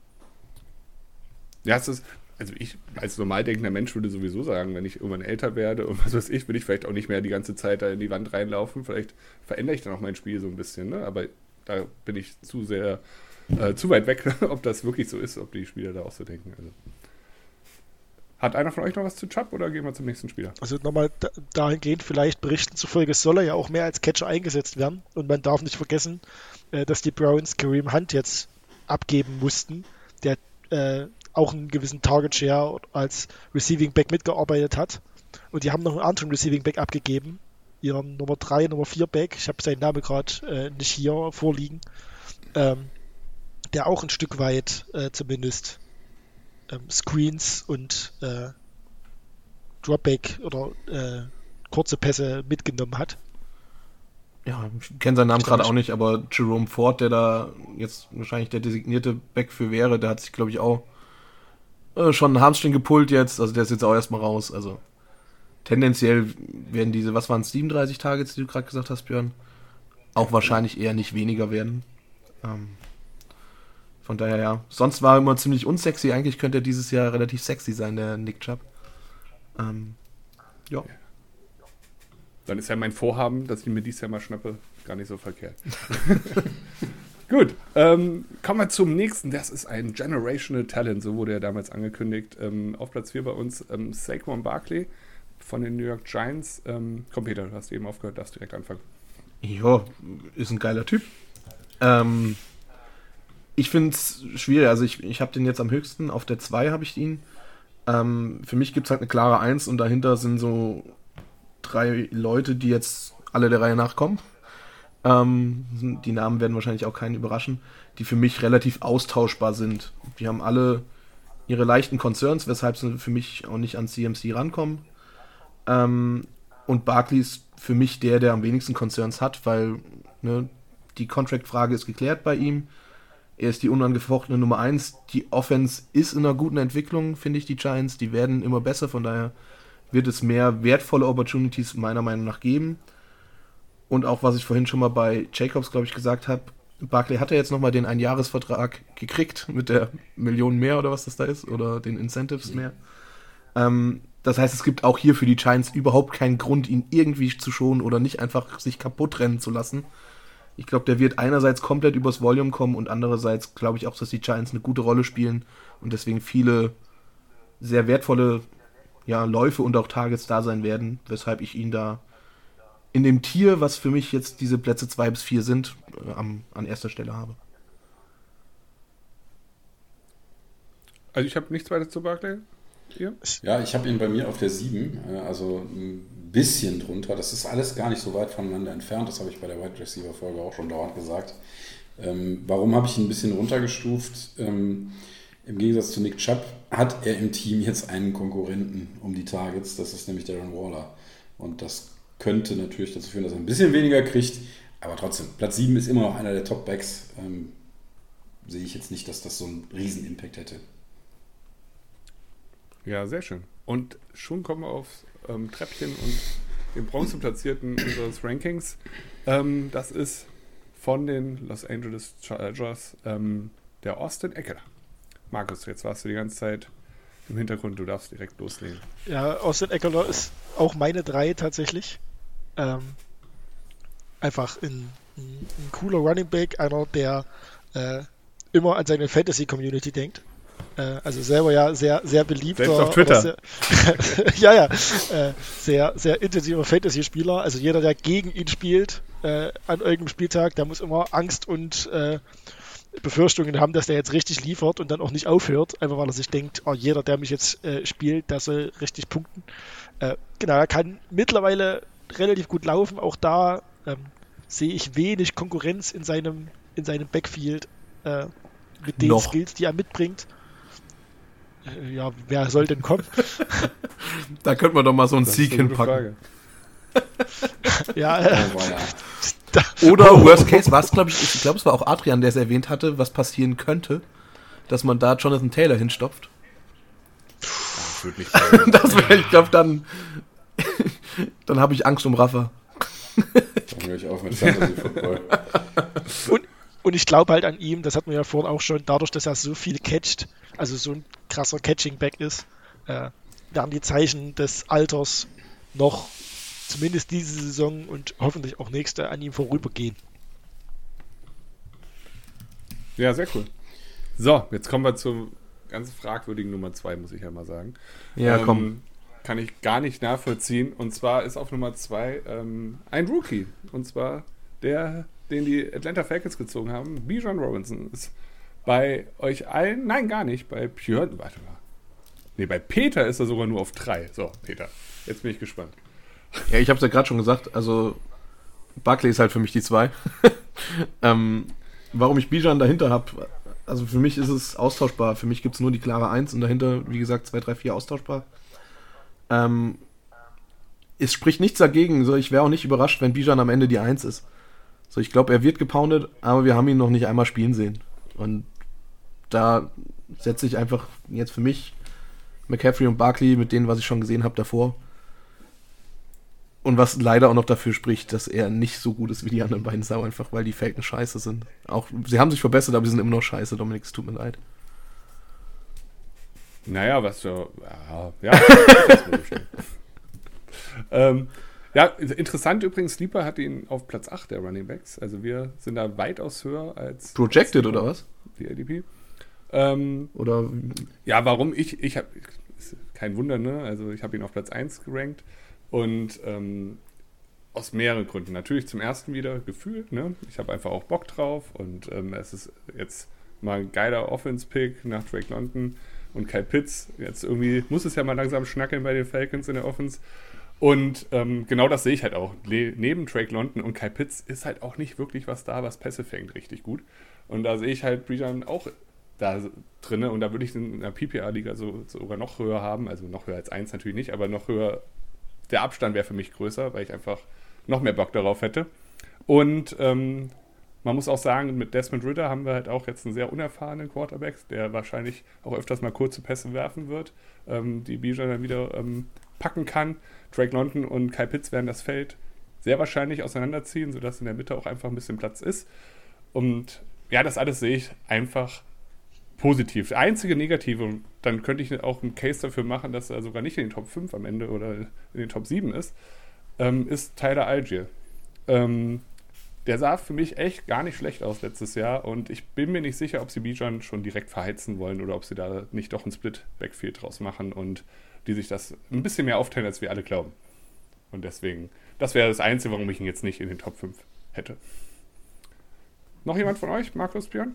Ja, also ich als normal denkender Mensch würde sowieso sagen, wenn ich irgendwann älter werde und was weiß ich, will ich vielleicht auch nicht mehr die ganze Zeit da in die Wand reinlaufen. Vielleicht verändere ich dann auch mein Spiel so ein bisschen, ne? Aber da bin ich zu weit weg, ob das wirklich so ist, ob die Spieler da auch so denken. Also. Hat einer von euch noch was zu Chubb oder gehen wir zum nächsten Spieler? Also nochmal dahingehend, vielleicht Berichten zufolge soll er ja auch mehr als Catcher eingesetzt werden und man darf nicht vergessen, dass die Browns Kareem Hunt jetzt abgeben mussten, der auch einen gewissen Target Share als Receiving Back mitgearbeitet hat. Und die haben noch einen anderen Receiving Back abgegeben. Ihren Nummer 3, Nummer 4 Back. Ich habe seinen Namen gerade nicht hier vorliegen. der auch ein Stück weit zumindest Screens und Dropback oder kurze Pässe mitgenommen hat. Ja, ich kenne seinen Namen gerade auch nicht, aber Jerome Ford, der da jetzt wahrscheinlich der designierte Back für wäre, der hat sich, glaube ich, auch schon einen Hamstring gepullt jetzt, also der ist jetzt auch erstmal raus, also tendenziell werden diese, was waren es, 37 Targets, die du gerade gesagt hast, Björn, auch wahrscheinlich eher nicht weniger werden. Von daher, ja. Sonst war er immer ziemlich unsexy, eigentlich könnte er dieses Jahr relativ sexy sein, der Nick Chubb. Ja. Dann ist ja mein Vorhaben, dass ich mir dieses Jahr mal schnappe, gar nicht so verkehrt. Gut, kommen wir zum nächsten. Das ist ein Generational Talent, so wurde er damals angekündigt. Auf Platz 4 bei uns Saquon Barkley von den New York Giants. Komm Peter, du hast eben aufgehört, darfst direkt anfangen. Ja, ist ein geiler Typ. Ich finde es schwierig, also ich habe den jetzt am höchsten, auf der 2 habe ich ihn. Für mich gibt es halt eine klare 1 und dahinter sind so 3 Leute, die jetzt alle der Reihe nach kommen. Die Namen werden wahrscheinlich auch keinen überraschen, die für mich relativ austauschbar sind. Die haben alle ihre leichten Concerns, weshalb sie für mich auch nicht an CMC rankommen. Und Barkley ist für mich der am wenigsten Concerns hat, weil die Contract-Frage ist geklärt bei ihm. Er ist die unangefochtene Nummer 1. Die Offense ist in einer guten Entwicklung, finde ich, die Giants. Die werden immer besser, von daher wird es mehr wertvolle Opportunities meiner Meinung nach geben. Und auch, was ich vorhin schon mal bei Jacobs, glaube ich, gesagt habe, Barkley hat ja jetzt nochmal den Einjahresvertrag gekriegt mit der Million mehr oder was das da ist, oder den Incentives mehr. Das heißt, es gibt auch hier für die Giants überhaupt keinen Grund, ihn irgendwie zu schonen oder nicht einfach sich kaputt rennen zu lassen. Ich glaube, der wird einerseits komplett übers Volume kommen und andererseits glaube ich auch, dass die Giants eine gute Rolle spielen und deswegen viele sehr wertvolle Läufe und auch Targets da sein werden, weshalb ich ihn da in dem Tier, was für mich jetzt diese Plätze 2 bis 4 sind, an erster Stelle habe. Also ich habe nichts weiter zu Barkley. Ihr? Ja, ich habe ihn bei mir auf der 7, also ein bisschen drunter. Das ist alles gar nicht so weit voneinander entfernt. Das habe ich bei der Wide Receiver Folge auch schon dauernd gesagt. Warum habe ich ihn ein bisschen runtergestuft? Im Gegensatz zu Nick Chubb hat er im Team jetzt einen Konkurrenten um die Targets. Das ist nämlich Darren Waller. Und das könnte natürlich dazu führen, dass er ein bisschen weniger kriegt. Aber trotzdem, Platz 7 ist immer noch einer der Top-Backs. Sehe ich jetzt nicht, dass das so einen riesen Impact hätte. Ja, sehr schön. Und schon kommen wir aufs Treppchen und den Bronzeplatzierten unseres Rankings. Das ist von den Los Angeles Chargers der Austin Ekeler. Markus, jetzt warst du die ganze Zeit im Hintergrund, du darfst direkt loslegen. Ja, Austin Ekeler ist auch meine 3 tatsächlich. Einfach ein cooler Running Back, einer, der immer an seine Fantasy-Community denkt. Also selber ja sehr, sehr beliebter. Selbst auf Twitter. Sehr, sehr intensiver Fantasy-Spieler. Also jeder, der gegen ihn spielt an irgendeinem Spieltag, der muss immer Angst und Befürchtungen haben, dass der jetzt richtig liefert und dann auch nicht aufhört, einfach weil er sich denkt, jeder, der mich jetzt spielt, der soll richtig punkten. Genau, er kann mittlerweile relativ gut laufen. Auch da sehe ich wenig Konkurrenz in seinem Backfield mit den Skills, die er mitbringt. Ja, wer soll denn kommen? Da könnte man doch mal so einen Sieg hinpacken. Oder Worst Case war es, glaube ich glaube, es war auch Adrian, der es erwähnt hatte, was passieren könnte, dass man da Jonathan Taylor hinstopft. Das würde nicht sein. Ich glaube, dann habe ich Angst um Rafa. Dann höre ich auf mit Fantasy-Football. Und ich glaube halt an ihm, das hatten wir ja vorhin auch schon, dadurch, dass er so viel catcht, also so ein krasser Catching-Back ist, werden die Zeichen des Alters noch zumindest diese Saison und hoffentlich auch nächste an ihm vorübergehen. Ja, sehr cool. So, jetzt kommen wir zur ganz fragwürdigen Nummer 2, muss ich ja mal sagen. Ja, komm. Kann ich gar nicht nachvollziehen. Und zwar ist auf Nummer 2 ein Rookie. Und zwar den die Atlanta Falcons gezogen haben. Bijan Robinson ist bei euch allen, nein, gar nicht, bei Björn, warte mal. Nee, bei Peter ist er sogar nur auf 3. So, Peter, jetzt bin ich gespannt. Ja, ich habe es ja gerade schon gesagt, also Barkley ist halt für mich die 2. warum ich Bijan dahinter habe. Also für mich ist es austauschbar. Für mich gibt es nur die klare 1 und dahinter, wie gesagt, 2, 3, 4 austauschbar. Es spricht nichts dagegen. So, ich wäre auch nicht überrascht, wenn Bijan am Ende die 1 ist. So, ich glaube, er wird gepoundet, aber wir haben ihn noch nicht einmal spielen sehen. Und da setze ich einfach jetzt für mich McCaffrey und Barkley mit denen, was ich schon gesehen habe, davor. Und was leider auch noch dafür spricht, dass er nicht so gut ist wie die anderen beiden Sau, einfach weil die Falcons scheiße sind. Auch, sie haben sich verbessert, aber sie sind immer noch scheiße, Dominik, es tut mir leid. Naja, was so. Ja, das wohl ja, interessant übrigens, Sleeper hat ihn auf Platz 8 der Running Backs. Also wir sind da weitaus höher als. Projected oder was? Die ADP. Oder. Ja, warum? Ich habe. Kein Wunder, ne? Also ich habe ihn auf Platz 1 gerankt. Und aus mehreren Gründen. Natürlich zum ersten wieder Gefühl, ne? Ich habe einfach auch Bock drauf und es ist jetzt mal ein geiler Offense-Pick nach Drake London und Kyle Pitts. Jetzt irgendwie muss es ja mal langsam schnackeln bei den Falcons in der Offense. Und genau das sehe ich halt auch. Neben Drake London und Kyle Pitts ist halt auch nicht wirklich was da, was Pässe fängt, richtig gut. Und da sehe ich halt Bijan auch da drin und da würde ich in der PPR-Liga sogar noch höher haben, also noch höher als 1 natürlich nicht, aber noch höher. Der Abstand wäre für mich größer, weil ich einfach noch mehr Bock darauf hätte. Und man muss auch sagen, mit Desmond Ridder haben wir halt auch jetzt einen sehr unerfahrenen Quarterback, der wahrscheinlich auch öfters mal kurze Pässe werfen wird, die Bijan dann wieder packen kann. Drake London und Kyle Pitts werden das Feld sehr wahrscheinlich auseinanderziehen, sodass in der Mitte auch einfach ein bisschen Platz ist. Und ja, das alles sehe ich einfach positiv. Der einzige Negative, und dann könnte ich auch einen Case dafür machen, dass er sogar nicht in den Top 5 am Ende oder in den Top 7 ist Tyler Algier. Der sah für mich echt gar nicht schlecht aus letztes Jahr und ich bin mir nicht sicher, ob sie Bijan schon direkt verheizen wollen oder ob sie da nicht doch ein Split-Backfield draus machen und die sich das ein bisschen mehr aufteilen, als wir alle glauben. Und deswegen, das wäre das Einzige, warum ich ihn jetzt nicht in den Top 5 hätte. Noch jemand von euch? Markus, Björn?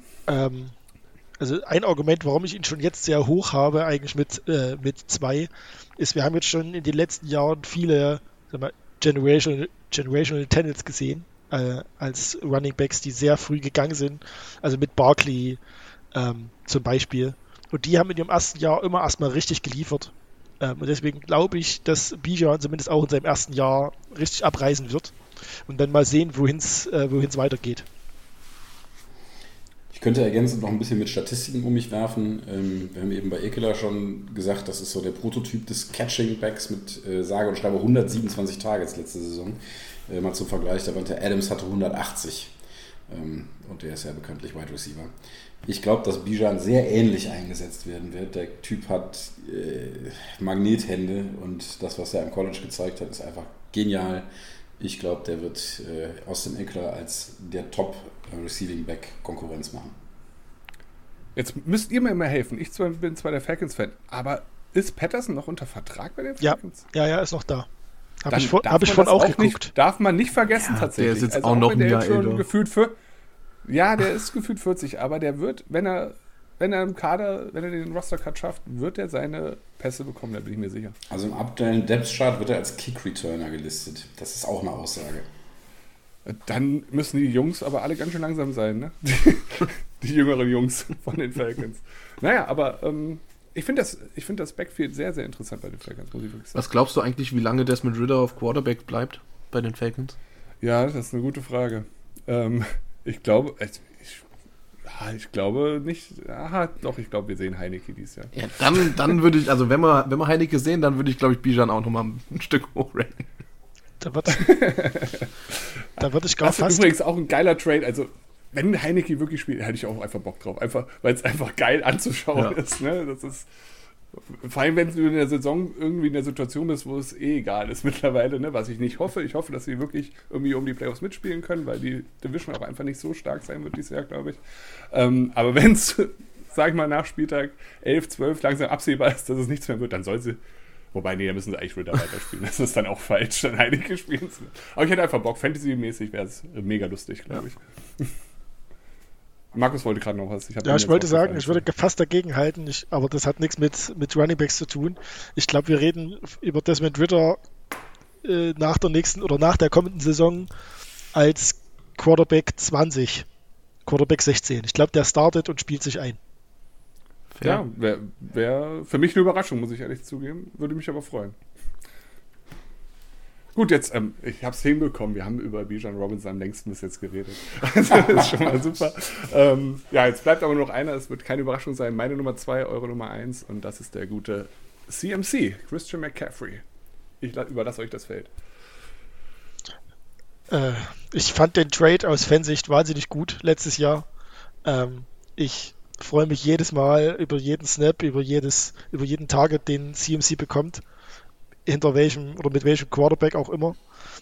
Also ein Argument, warum ich ihn schon jetzt sehr hoch habe, eigentlich mit 2, ist, wir haben jetzt schon in den letzten Jahren viele Generational Talents gesehen, als Running Backs, die sehr früh gegangen sind, also mit Barkley zum Beispiel. Und die haben in ihrem ersten Jahr immer erstmal richtig geliefert. Und deswegen glaube ich, dass Bijan zumindest auch in seinem ersten Jahr richtig abreißen wird und dann mal sehen, wohin es weitergeht. Ich könnte ergänzend noch ein bisschen mit Statistiken um mich werfen. Wir haben eben bei Ekeler schon gesagt, das ist so der Prototyp des Catching-Backs mit sage und schreibe 127 Targets letzte Saison. Mal zum Vergleich, Davante Adams hatte 180 und der ist ja bekanntlich Wide Receiver. Ich glaube, dass Bijan sehr ähnlich eingesetzt werden wird. Der Typ hat Magnethände und das, was er am College gezeigt hat, ist einfach genial. Ich glaube, der wird Austin Ekeler als der Top-Receiving-Back Konkurrenz machen. Jetzt müsst ihr mir immer helfen. Ich bin zwar der Falcons-Fan, aber ist Patterson noch unter Vertrag bei den Falcons? Ja, ist noch da. Hab ich von auch geguckt. Nicht, darf man nicht vergessen, tatsächlich. Der ist jetzt also auch noch ein Jahr älter. Der ist gefühlt 40, aber der wird, wenn er im Kader, wenn er den Roster-Cut schafft, wird er seine Pässe bekommen, da bin ich mir sicher. Also im aktuellen Depth-Chart wird er als Kick-Returner gelistet. Das ist auch eine Aussage. Dann müssen die Jungs aber alle ganz schön langsam sein, ne? Die jüngeren Jungs von den Falcons. Naja, aber ich finde das Backfield sehr, sehr interessant bei den Falcons, muss ich wirklich sagen. Was glaubst du eigentlich, wie lange Desmond Ridder auf Quarterback bleibt bei den Falcons? Ja, das ist eine gute Frage. Ich glaube nicht. Ich glaube, wir sehen Heineke dieses Jahr. Ja, dann würde ich, also wenn wir Heineke sehen, dann würde ich, glaube ich, Bijan auch nochmal ein Stück hochranken. Da würde ich gar das fast... ist übrigens auch ein geiler Trade. Also, wenn Heineke wirklich spielt, hätte ich auch einfach Bock drauf. Einfach, weil es einfach geil anzuschauen ist. Ne? Das ist... Vor allem, wenn du in der Saison irgendwie in der Situation bist, wo es egal ist mittlerweile, ne? Was ich nicht hoffe. Ich hoffe, dass sie wirklich irgendwie um die Playoffs mitspielen können, weil die Division auch einfach nicht so stark sein wird dieses Jahr, glaube ich. Aber wenn es, sag ich mal, nach Spieltag 11, 12 langsam absehbar ist, dass es nichts mehr wird, dann soll sie... Wobei, da müssen sie eigentlich wieder weiterspielen. Das ist dann auch falsch, dann Heineke spielen zu. Aber ich hätte einfach Bock. Fantasy-mäßig wäre es mega lustig, glaube ich. Markus wollte gerade noch was. Ich wollte sagen, ich würde fast dagegen halten, aber das hat nichts mit Runningbacks zu tun. Ich glaube, wir reden über Desmond Ridder nach der kommenden Saison als Quarterback 20. Quarterback 16. Ich glaube, der startet und spielt sich ein. Ja, wäre für mich eine Überraschung, muss ich ehrlich zugeben. Würde mich aber freuen. Gut, jetzt, ich habe es hinbekommen. Wir haben über Bijan Robinson am längsten bis jetzt geredet. Das ist schon mal super. Ja, jetzt bleibt aber nur noch einer. Es wird keine Überraschung sein. Meine Nummer 2, eure Nummer 1. Und das ist der gute CMC, Christian McCaffrey. Ich überlasse euch das Feld. Ich fand den Trade aus Fansicht wahnsinnig gut letztes Jahr. Ich freue mich jedes Mal über jeden Snap, über jeden Target, den CMC bekommt. Hinter welchem oder mit welchem Quarterback auch immer.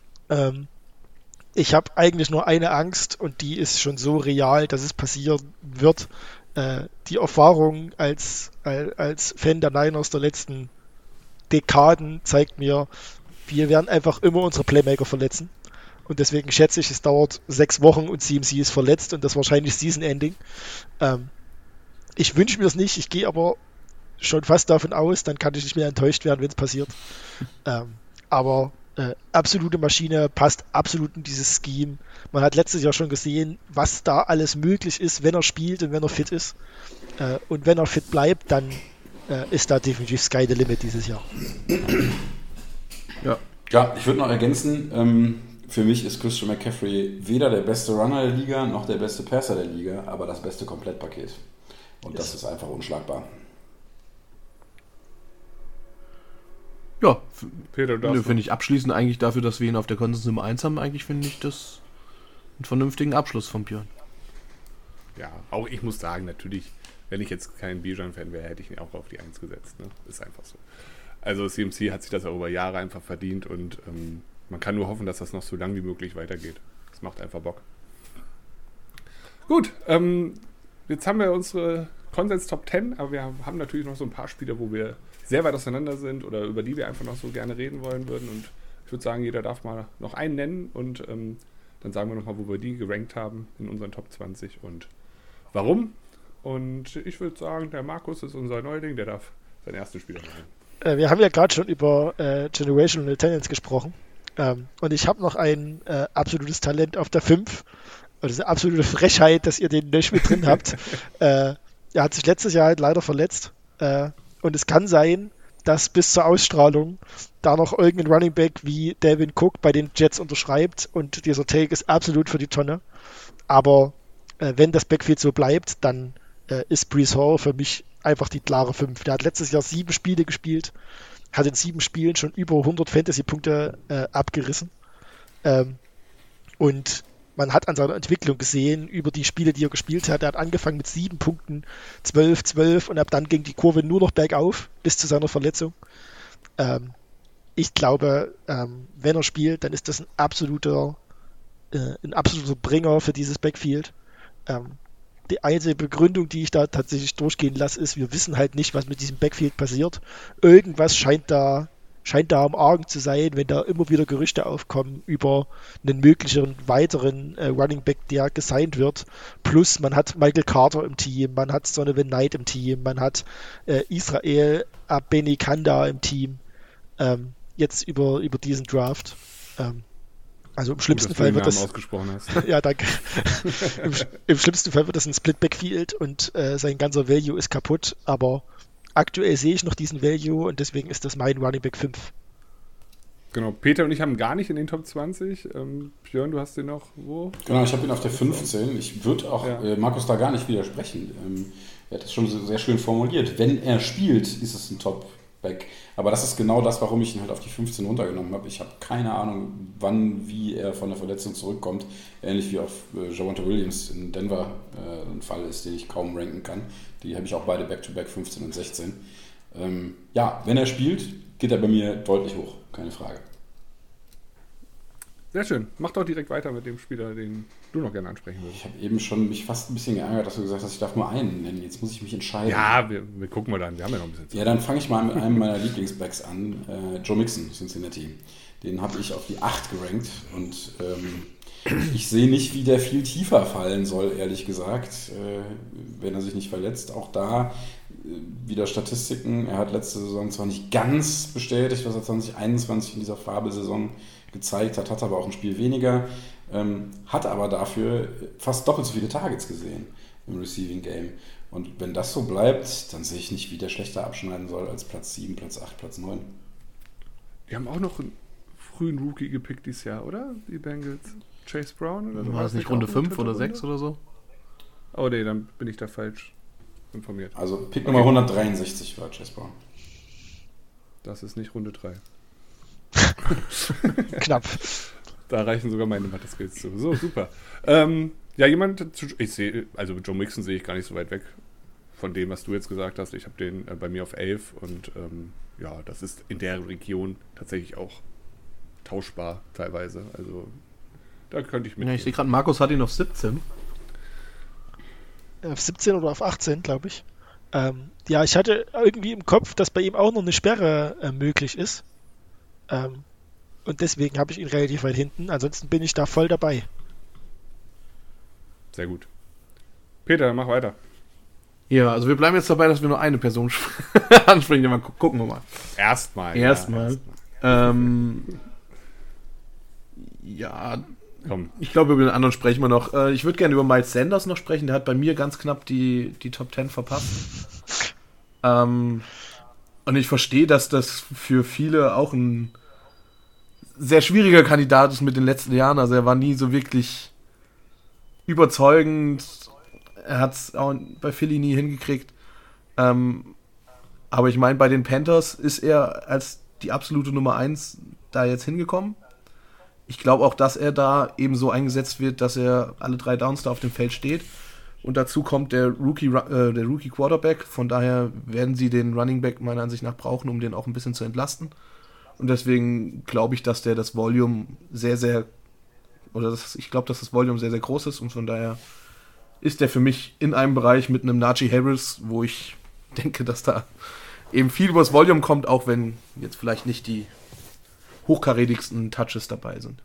Ich habe eigentlich nur eine Angst und die ist schon so real, dass es passieren wird. Die Erfahrung als Fan der Niners der letzten Dekaden zeigt mir, wir werden einfach immer unsere Playmaker verletzen. Und deswegen schätze ich, es dauert 6 Wochen und CMC ist verletzt und das wahrscheinlich Season-Ending. Ich wünsche mir es nicht, ich gehe aber schon fast davon aus, dann kann ich nicht mehr enttäuscht werden, wenn es passiert. Aber absolute Maschine, passt absolut in dieses Scheme. Man hat letztes Jahr schon gesehen, was da alles möglich ist, wenn er spielt und wenn er fit ist. Und wenn er fit bleibt, dann ist da definitiv Sky the Limit dieses Jahr. Ja, ich würde noch ergänzen, für mich ist Christian McCaffrey weder der beste Runner der Liga, noch der beste Passer der Liga, aber das beste Komplettpaket. Und das ist einfach unschlagbar. Ja, Peter, du finde ich abschließend eigentlich dafür, dass wir ihn auf der Konsens Nummer 1 haben, eigentlich finde ich das einen vernünftigen Abschluss von Björn. Ja, auch ich muss sagen, natürlich, wenn ich jetzt kein Bijan-Fan wäre, hätte ich ihn auch auf die 1 gesetzt. Ne? Ist einfach so. Also CMC hat sich das auch über Jahre einfach verdient und man kann nur hoffen, dass das noch so lang wie möglich weitergeht. Das macht einfach Bock. Gut, jetzt haben wir unsere Konsens Top 10, aber wir haben natürlich noch so ein paar Spiele, wo wir sehr weit auseinander sind oder über die wir einfach noch so gerne reden wollen würden. Und ich würde sagen, jeder darf mal noch einen nennen und dann sagen wir nochmal, wo wir die gerankt haben in unseren Top 20 und warum. Und ich würde sagen, der Markus ist unser Neuling, der darf seinen ersten Spieler machen. Wir haben ja gerade schon über Generational Talents gesprochen. Und ich habe noch ein absolutes Talent auf der 5. Das ist eine absolute Frechheit, dass ihr den nicht mit drin habt. Er hat sich letztes Jahr halt leider verletzt. Und es kann sein, dass bis zur Ausstrahlung da noch irgendein Running Back wie Dalvin Cook bei den Jets unterschreibt. Und dieser Take ist absolut für die Tonne. Aber wenn das Backfield so bleibt, dann ist Breece Hall für mich einfach die klare 5. Der hat letztes Jahr 7 Spiele gespielt. Hat in 7 Spielen schon über 100 Fantasy-Punkte abgerissen. Und man hat an seiner Entwicklung gesehen, über die Spiele, die er gespielt hat. Er hat angefangen mit 7 Punkten, 12 und ab dann ging die Kurve nur noch bergauf bis zu seiner Verletzung. Ich glaube, wenn er spielt, dann ist das ein absoluter Bringer für dieses Backfield. Die einzige Begründung, die ich da tatsächlich durchgehen lasse, ist, wir wissen halt nicht, was mit diesem Backfield passiert. Irgendwas scheint da am Argen zu sein, wenn da immer wieder Gerüchte aufkommen über einen möglichen weiteren Running Back, der gesigned wird. Plus man hat Michael Carter im Team, man hat Donovan Knight im Team, man hat Israel Abanikanda im Team. Jetzt über diesen Draft. Also im schlimmsten Fall wird das. Ausgesprochen hast. Ja, danke. Im schlimmsten Fall wird das ein Split Backfield und sein ganzer Value ist kaputt, aber aktuell sehe ich noch diesen Value und deswegen ist das mein Running Back 5. Genau, Peter und ich haben gar nicht in den Top 20. Björn, du hast den noch wo? Genau, ich habe ihn auf der 15. Ich würde auch Markus da gar nicht widersprechen. Er hat das schon sehr schön formuliert. Wenn er spielt, ist es ein Top-Back. Aber das ist genau das, warum ich ihn halt auf die 15 runtergenommen habe. Ich habe keine Ahnung, wann, wie er von der Verletzung zurückkommt. Ähnlich wie auf Javonte Williams in Denver ein Fall ist, den ich kaum ranken kann. Die habe ich auch beide Back-to-Back 15 und 16. Ja, wenn er spielt, geht er bei mir deutlich hoch. Keine Frage. Sehr schön. Mach doch direkt weiter mit dem Spieler, den du noch gerne ansprechen würdest. Ich habe eben schon mich fast ein bisschen geärgert, dass du gesagt hast, ich darf nur einen nennen. Jetzt muss ich mich entscheiden. Ja, wir gucken mal dann. Wir haben ja noch ein bisschen Zeit. Ja, dann fange ich mal mit einem meiner Lieblingsbacks an. Joe Mixon, Cincinnati. Den habe ich auf die 8 gerankt. Und ich sehe nicht, wie der viel tiefer fallen soll, ehrlich gesagt, wenn er sich nicht verletzt. Auch da wieder Statistiken. Er hat letzte Saison zwar nicht ganz bestätigt, was er 2021 in dieser Fabelsaison gezeigt hat aber auch ein Spiel weniger. hat aber dafür fast doppelt so viele Targets gesehen im Receiving Game. Und wenn das so bleibt, dann sehe ich nicht, wie der schlechter abschneiden soll als Platz 7, Platz 8, Platz 9. Die haben auch noch einen frühen Rookie gepickt dieses Jahr, oder? Die Bengals. Chase Brown oder so? War das nicht Runde 5 oder 6 oder so? Oh nee, dann bin ich da falsch informiert. Also Pick Nummer 163 war Chase Brown. Das ist nicht Runde 3. Knapp. Da reichen sogar meine Mathe-Skills zu. So, super. Ja, ich sehe, also mit Joe Mixon sehe ich gar nicht so weit weg von dem, was du jetzt gesagt hast. Ich habe den bei mir auf 11 und ja, das ist in der Region tatsächlich auch tauschbar teilweise. Also da könnte ich mit. Ja, ich sehe gerade, Markus hat ihn auf 17. Auf 17 oder auf 18, glaube ich. Ja, ich hatte irgendwie im Kopf, dass bei ihm auch noch eine Sperre möglich ist. Und deswegen habe ich ihn relativ weit hinten. Ansonsten bin ich da voll dabei. Sehr gut. Peter, mach weiter. Ja, also wir bleiben jetzt dabei, dass wir nur eine Person ansprechen. Mal gucken wir mal. Erstmal. Ja, komm. Ich glaube, über den anderen sprechen wir noch. Ich würde gerne über Miles Sanders noch sprechen. Der hat bei mir ganz knapp die Top 10 verpasst. Und ich verstehe, dass das für viele auch ein sehr schwieriger Kandidat ist mit den letzten Jahren. Also er war nie so wirklich überzeugend. Er hat es auch bei Philly nie hingekriegt. Aber ich meine, bei den Panthers ist er als die absolute Nummer 1 da jetzt hingekommen. Ich glaube auch, dass er da eben so eingesetzt wird, dass er alle 3 Downs da auf dem Feld steht. Und dazu kommt der Rookie Quarterback. Von daher werden sie den Running Back meiner Ansicht nach brauchen, um den auch ein bisschen zu entlasten. Und deswegen glaube ich, dass das Volume ich glaube, dass das Volume sehr, sehr groß ist. Und von daher ist der für mich in einem Bereich mit einem Najee Harris, wo ich denke, dass da eben viel übers Volume kommt, auch wenn jetzt vielleicht nicht die hochkarätigsten Touches dabei sind.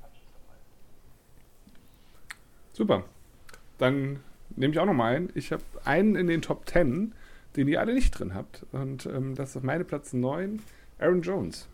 Super. Dann nehme ich auch noch mal einen. Ich habe einen in den Top 10, den ihr alle nicht drin habt. Und das ist meine Platz 9, Aaron Jones.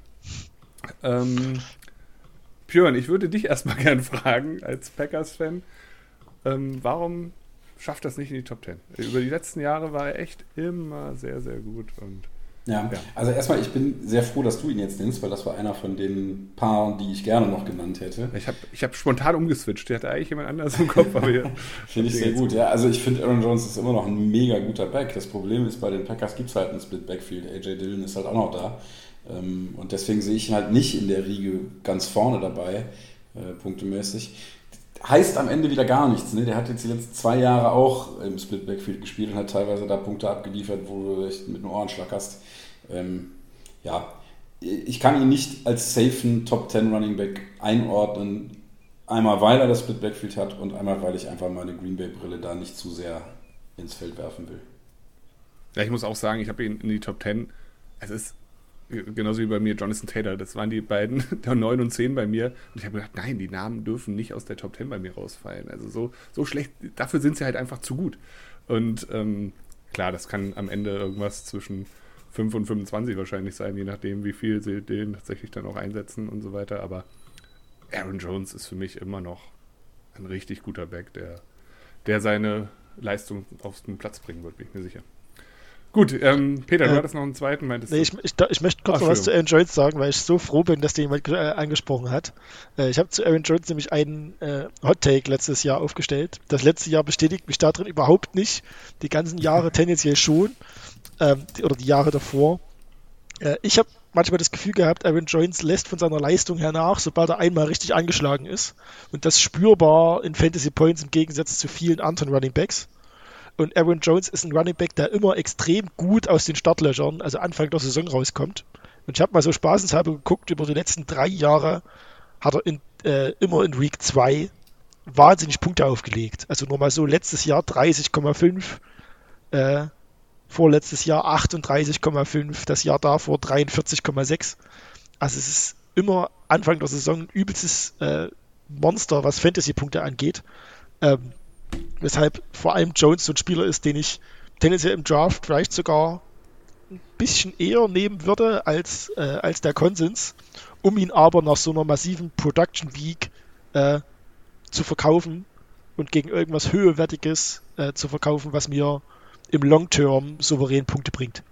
Björn, ich würde dich erstmal gerne fragen, als Packers-Fan, warum schafft das nicht in die Top 10? Über die letzten Jahre war er echt immer sehr, sehr gut. Und ja, also erstmal, ich bin sehr froh, dass du ihn jetzt nennst, weil das war einer von den paar, die ich gerne noch genannt hätte. Ich hab spontan umgeswitcht. Der hatte eigentlich jemand anderes im Kopf. Finde ich sehr gut, ja. Also ich finde, Aaron Jones ist immer noch ein mega guter Back. Das Problem ist, bei den Packers gibt es halt einen Split-Backfield. AJ Dillon ist halt auch noch da. Und deswegen sehe ich ihn halt nicht in der Riege ganz vorne dabei, punktemäßig. Heißt am Ende wieder gar nichts. Ne? Der hat jetzt die letzten 2 Jahre auch im Split-Backfield gespielt und hat teilweise da Punkte abgeliefert, wo du echt mit dem Ohrenschlag hast. Ja, ich kann ihn nicht als safen Top 10 Running Back einordnen. Einmal, weil er das Split-Backfield hat und einmal, weil ich einfach meine Green Bay-Brille da nicht zu sehr ins Feld werfen will. Ja, ich muss auch sagen, ich habe ihn in die Top 10. Es ist genauso wie bei mir Jonathan Taylor. Das waren die beiden, der 9 und 10 bei mir. Und ich habe gedacht, nein, die Namen dürfen nicht aus der Top 10 bei mir rausfallen. Also so schlecht, dafür sind sie halt einfach zu gut. Und klar, das kann am Ende irgendwas zwischen 5 und 25 wahrscheinlich sein, je nachdem, wie viel sie den tatsächlich dann auch einsetzen und so weiter. Aber Aaron Jones ist für mich immer noch ein richtig guter Back, der seine Leistung auf den Platz bringen wird, bin ich mir sicher. Gut, Peter, du hattest noch einen zweiten, meintest du? Ich möchte kurz noch was zu Aaron Jones sagen, weil ich so froh bin, dass den jemand angesprochen hat. Ich habe zu Aaron Jones nämlich einen Hot-Take letztes Jahr aufgestellt. Das letzte Jahr bestätigt mich darin überhaupt nicht. Die ganzen Jahre tendenziell schon. Oder die Jahre davor. Ich habe manchmal das Gefühl gehabt, Aaron Jones lässt von seiner Leistung her nach, sobald er einmal richtig angeschlagen ist. Und das spürbar in Fantasy Points im Gegensatz zu vielen anderen Running Backs. Und Aaron Jones ist ein Running Back, der immer extrem gut aus den Startlöchern, also Anfang der Saison rauskommt. Und ich habe mal so spaßenshalber geguckt, über die letzten 3 Jahre hat er immer in Week 2 wahnsinnig Punkte aufgelegt. Also nur mal so letztes Jahr 30,5, vorletztes Jahr 38,5, das Jahr davor 43,6. Also es ist immer Anfang der Saison ein übelstes Monster, was Fantasy-Punkte angeht. Weshalb vor allem Jones so ein Spieler ist, den ich tendenziell im Draft vielleicht sogar ein bisschen eher nehmen würde als der Konsens, um ihn aber nach so einer massiven Production Week zu verkaufen und gegen irgendwas Höherwertiges zu verkaufen, was mir im Long-Term souverän Punkte bringt.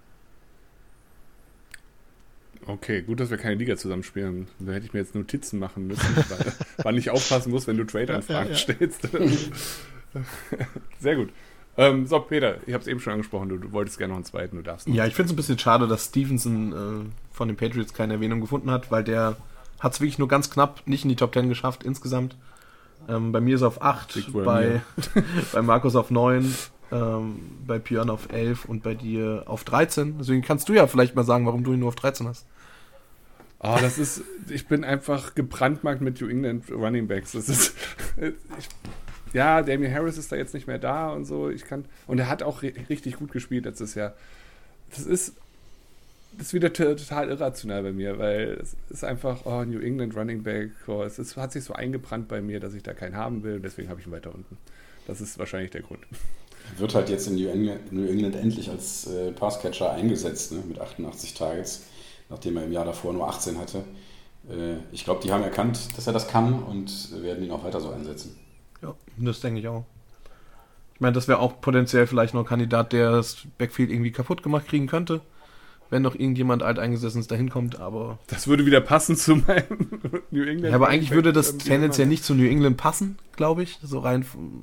Okay, gut, dass wir keine Liga zusammen spielen. Da hätte ich mir jetzt Notizen machen müssen, wann ich aufpassen muss, wenn du Trade-Anfragen stellst. Sehr gut. So, Peter, ich habe es eben schon angesprochen, du wolltest gerne noch einen zweiten, du darfst noch. Ja, ich finde es ein bisschen schade, dass Stevenson von den Patriots keine Erwähnung gefunden hat, weil der hat es wirklich nur ganz knapp nicht in die Top 10 geschafft insgesamt. Bei mir ist er auf 8, bei Markus auf 9, bei Björn auf 11 und bei dir auf 13. Deswegen kannst du ja vielleicht mal sagen, warum du ihn nur auf 13 hast. Ich bin einfach gebrandmarkt mit New England Running Backs. Ja, Damien Harris ist da jetzt nicht mehr da und so. Und er hat auch richtig gut gespielt letztes Jahr. Das ist wieder total irrational bei mir, weil es ist einfach, New England Running Back, hat sich so eingebrannt bei mir, dass ich da keinen haben will. Deswegen habe ich ihn weiter unten. Das ist wahrscheinlich der Grund. Wird halt jetzt in New England endlich als Passcatcher eingesetzt, ne, mit 88 Targets, nachdem er im Jahr davor nur 18 hatte. Ich glaube, die haben erkannt, dass er das kann und werden ihn auch weiter so einsetzen. Ja, das denke ich auch. Ich meine, das wäre auch potenziell vielleicht noch ein Kandidat, der das Backfield irgendwie kaputt gemacht kriegen könnte, wenn noch irgendjemand Alteingesessenes dahin kommt, aber... Das würde wieder passen zu meinem New England. Ja, aber eigentlich würde das tendenziell nicht zu New England passen, glaube ich, so rein vom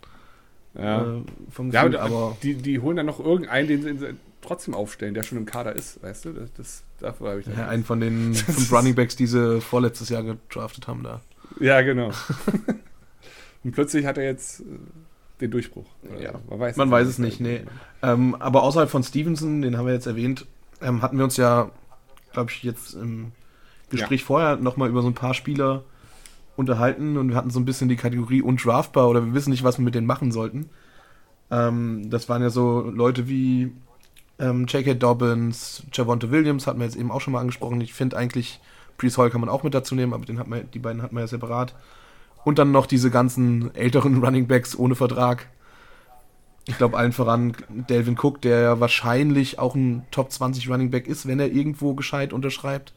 Gefühl, aber die holen dann noch irgendeinen, den sie trotzdem aufstellen, der schon im Kader ist, weißt du? Dafür habe ich dann einen von den 5 Runningbacks, die sie vorletztes Jahr gedraftet haben da. Ja, genau. Und plötzlich hat er jetzt den Durchbruch. Ja, man weiß es nicht, nee. Aber außerhalb von Stevenson, den haben wir jetzt erwähnt, hatten wir uns ja, glaube ich, jetzt im Gespräch vorher nochmal über so ein paar Spieler unterhalten und wir hatten so ein bisschen die Kategorie undraftbar oder wir wissen nicht, was wir mit denen machen sollten. Das waren ja so Leute wie J.K. Dobbins, Javonte Williams, hatten wir jetzt eben auch schon mal angesprochen. Ich finde eigentlich, Breece Hall kann man auch mit dazu nehmen, aber die beiden hatten wir ja separat. Und dann noch diese ganzen älteren Runningbacks ohne Vertrag. Ich glaube allen voran Dalvin Cook, der ja wahrscheinlich auch ein Top 20 Runningback ist, wenn er irgendwo gescheit unterschreibt.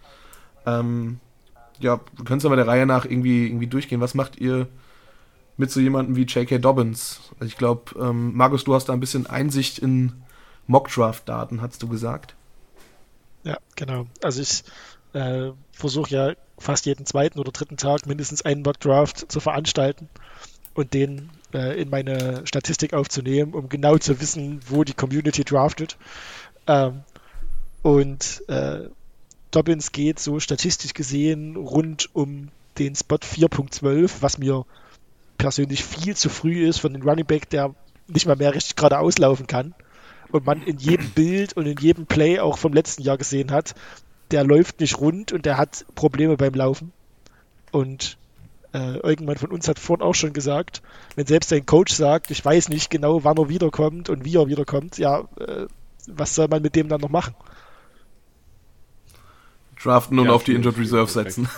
Ja, wir können es aber der Reihe nach irgendwie durchgehen. Was macht ihr mit so jemandem wie J.K. Dobbins? Also ich glaube, Markus, du hast da ein bisschen Einsicht in Mockdraft-Daten, hast du gesagt. Ja, genau. Also ich versuche ja fast jeden zweiten oder dritten Tag mindestens einen Mockdraft zu veranstalten und den in meine Statistik aufzunehmen, um genau zu wissen, wo die Community draftet. Dobbins geht so statistisch gesehen rund um den Spot 4.12, was mir persönlich viel zu früh ist für einen Running Back, der nicht mal mehr richtig gerade auslaufen kann. Und man in jedem Bild und in jedem Play auch vom letzten Jahr gesehen hat, der läuft nicht rund und der hat Probleme beim Laufen. Und irgendwann von uns hat vorhin auch schon gesagt, wenn selbst ein Coach sagt, ich weiß nicht genau, wann er wiederkommt und wie er wiederkommt, was soll man mit dem dann noch machen? Draften und auf die Injured Reserve setzen.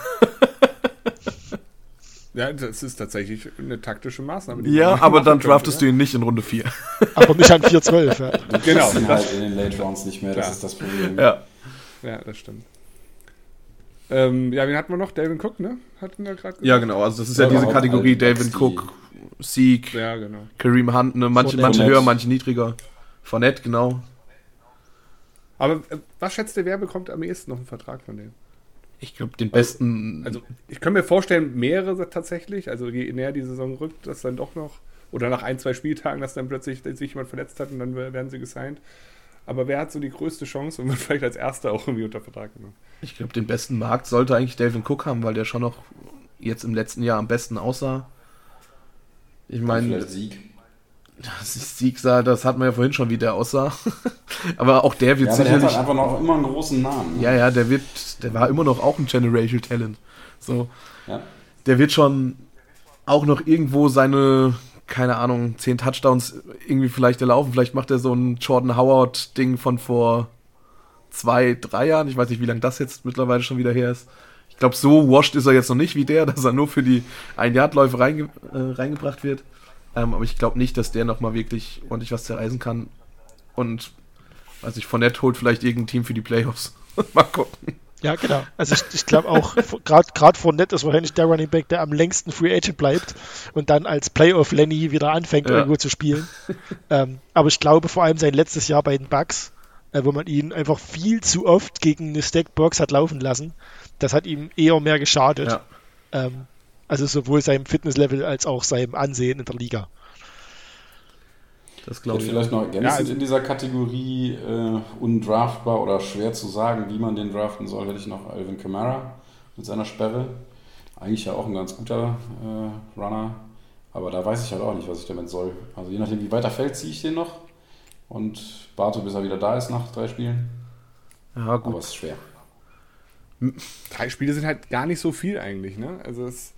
Ja, das ist tatsächlich eine taktische Maßnahme. Ja, aber dann draftest du ihn nicht in Runde 4. Aber nicht an 4-12. Ja. Du kriegst ihn halt in den Late Rounds nicht mehr, das ist das Problem. Ja, das stimmt. Wen hatten wir noch? Dalvin Cook, ne? Hatten wir gerade. Ja, genau. Also das ist ja diese Kategorie Dalvin Cook, Zeke, genau. Kareem Hunt, ne? Manche höher, manche niedriger. Fournette, genau. Aber was schätzt ihr, wer bekommt am ehesten noch einen Vertrag von denen? Ich glaube, den besten... Also ich kann mir vorstellen, mehrere tatsächlich. Also je näher die Saison rückt, dass dann doch noch... Oder nach 1-2 Spieltagen, dass dann plötzlich sich jemand verletzt hat und dann werden sie gesigned. Aber wer hat so die größte Chance und wird vielleicht als Erster auch irgendwie unter Vertrag genommen? Ich glaube, den besten Markt sollte eigentlich Dalvin Cook haben, weil der schon noch jetzt im letzten Jahr am besten aussah. Ich meine... Sieg sah, das hat man ja vorhin schon, wie der aussah. Aber auch der wird sicherlich... Der hat halt einfach noch immer einen großen Namen. Ne? Ja, der war immer noch auch ein Generational Talent. So. Ja. Der wird schon auch noch irgendwo seine, keine Ahnung, 10 Touchdowns irgendwie vielleicht erlaufen. Vielleicht macht er so ein Jordan Howard-Ding von vor 2-3 Jahren. Ich weiß nicht, wie lange das jetzt mittlerweile schon wieder her ist. Ich glaube, so washed ist er jetzt noch nicht wie der, dass er nur für die 1-Yard-Läufe reingebracht wird. Aber ich glaube nicht, dass der nochmal wirklich ordentlich was zerreißen kann. Und, weiß ich, Fournette holt vielleicht irgendein Team für die Playoffs. Mal gucken. Ja, genau. Also ich glaube auch, gerade Fournette ist wahrscheinlich der Running Back, der am längsten Free Agent bleibt und dann als Playoff Lenny wieder anfängt, irgendwo zu spielen. Aber ich glaube vor allem sein letztes Jahr bei den Bucks, wo man ihn einfach viel zu oft gegen eine Stackbox hat laufen lassen, das hat ihm eher mehr geschadet. Ja. Also sowohl seinem Fitnesslevel als auch seinem Ansehen in der Liga. Das glaube ich. Vielleicht noch ergänzend in dieser Kategorie undraftbar oder schwer zu sagen, wie man den draften soll, hätte ich noch Alvin Kamara mit seiner Sperre. Eigentlich ja auch ein ganz guter Runner, aber da weiß ich halt auch nicht, was ich damit soll. Also je nachdem, wie weit er fällt, ziehe ich den noch und warte, bis er wieder da ist nach 3 Spielen. Ja, gut. Aber es ist schwer. 3 Spiele sind halt gar nicht so viel eigentlich, ne? Also es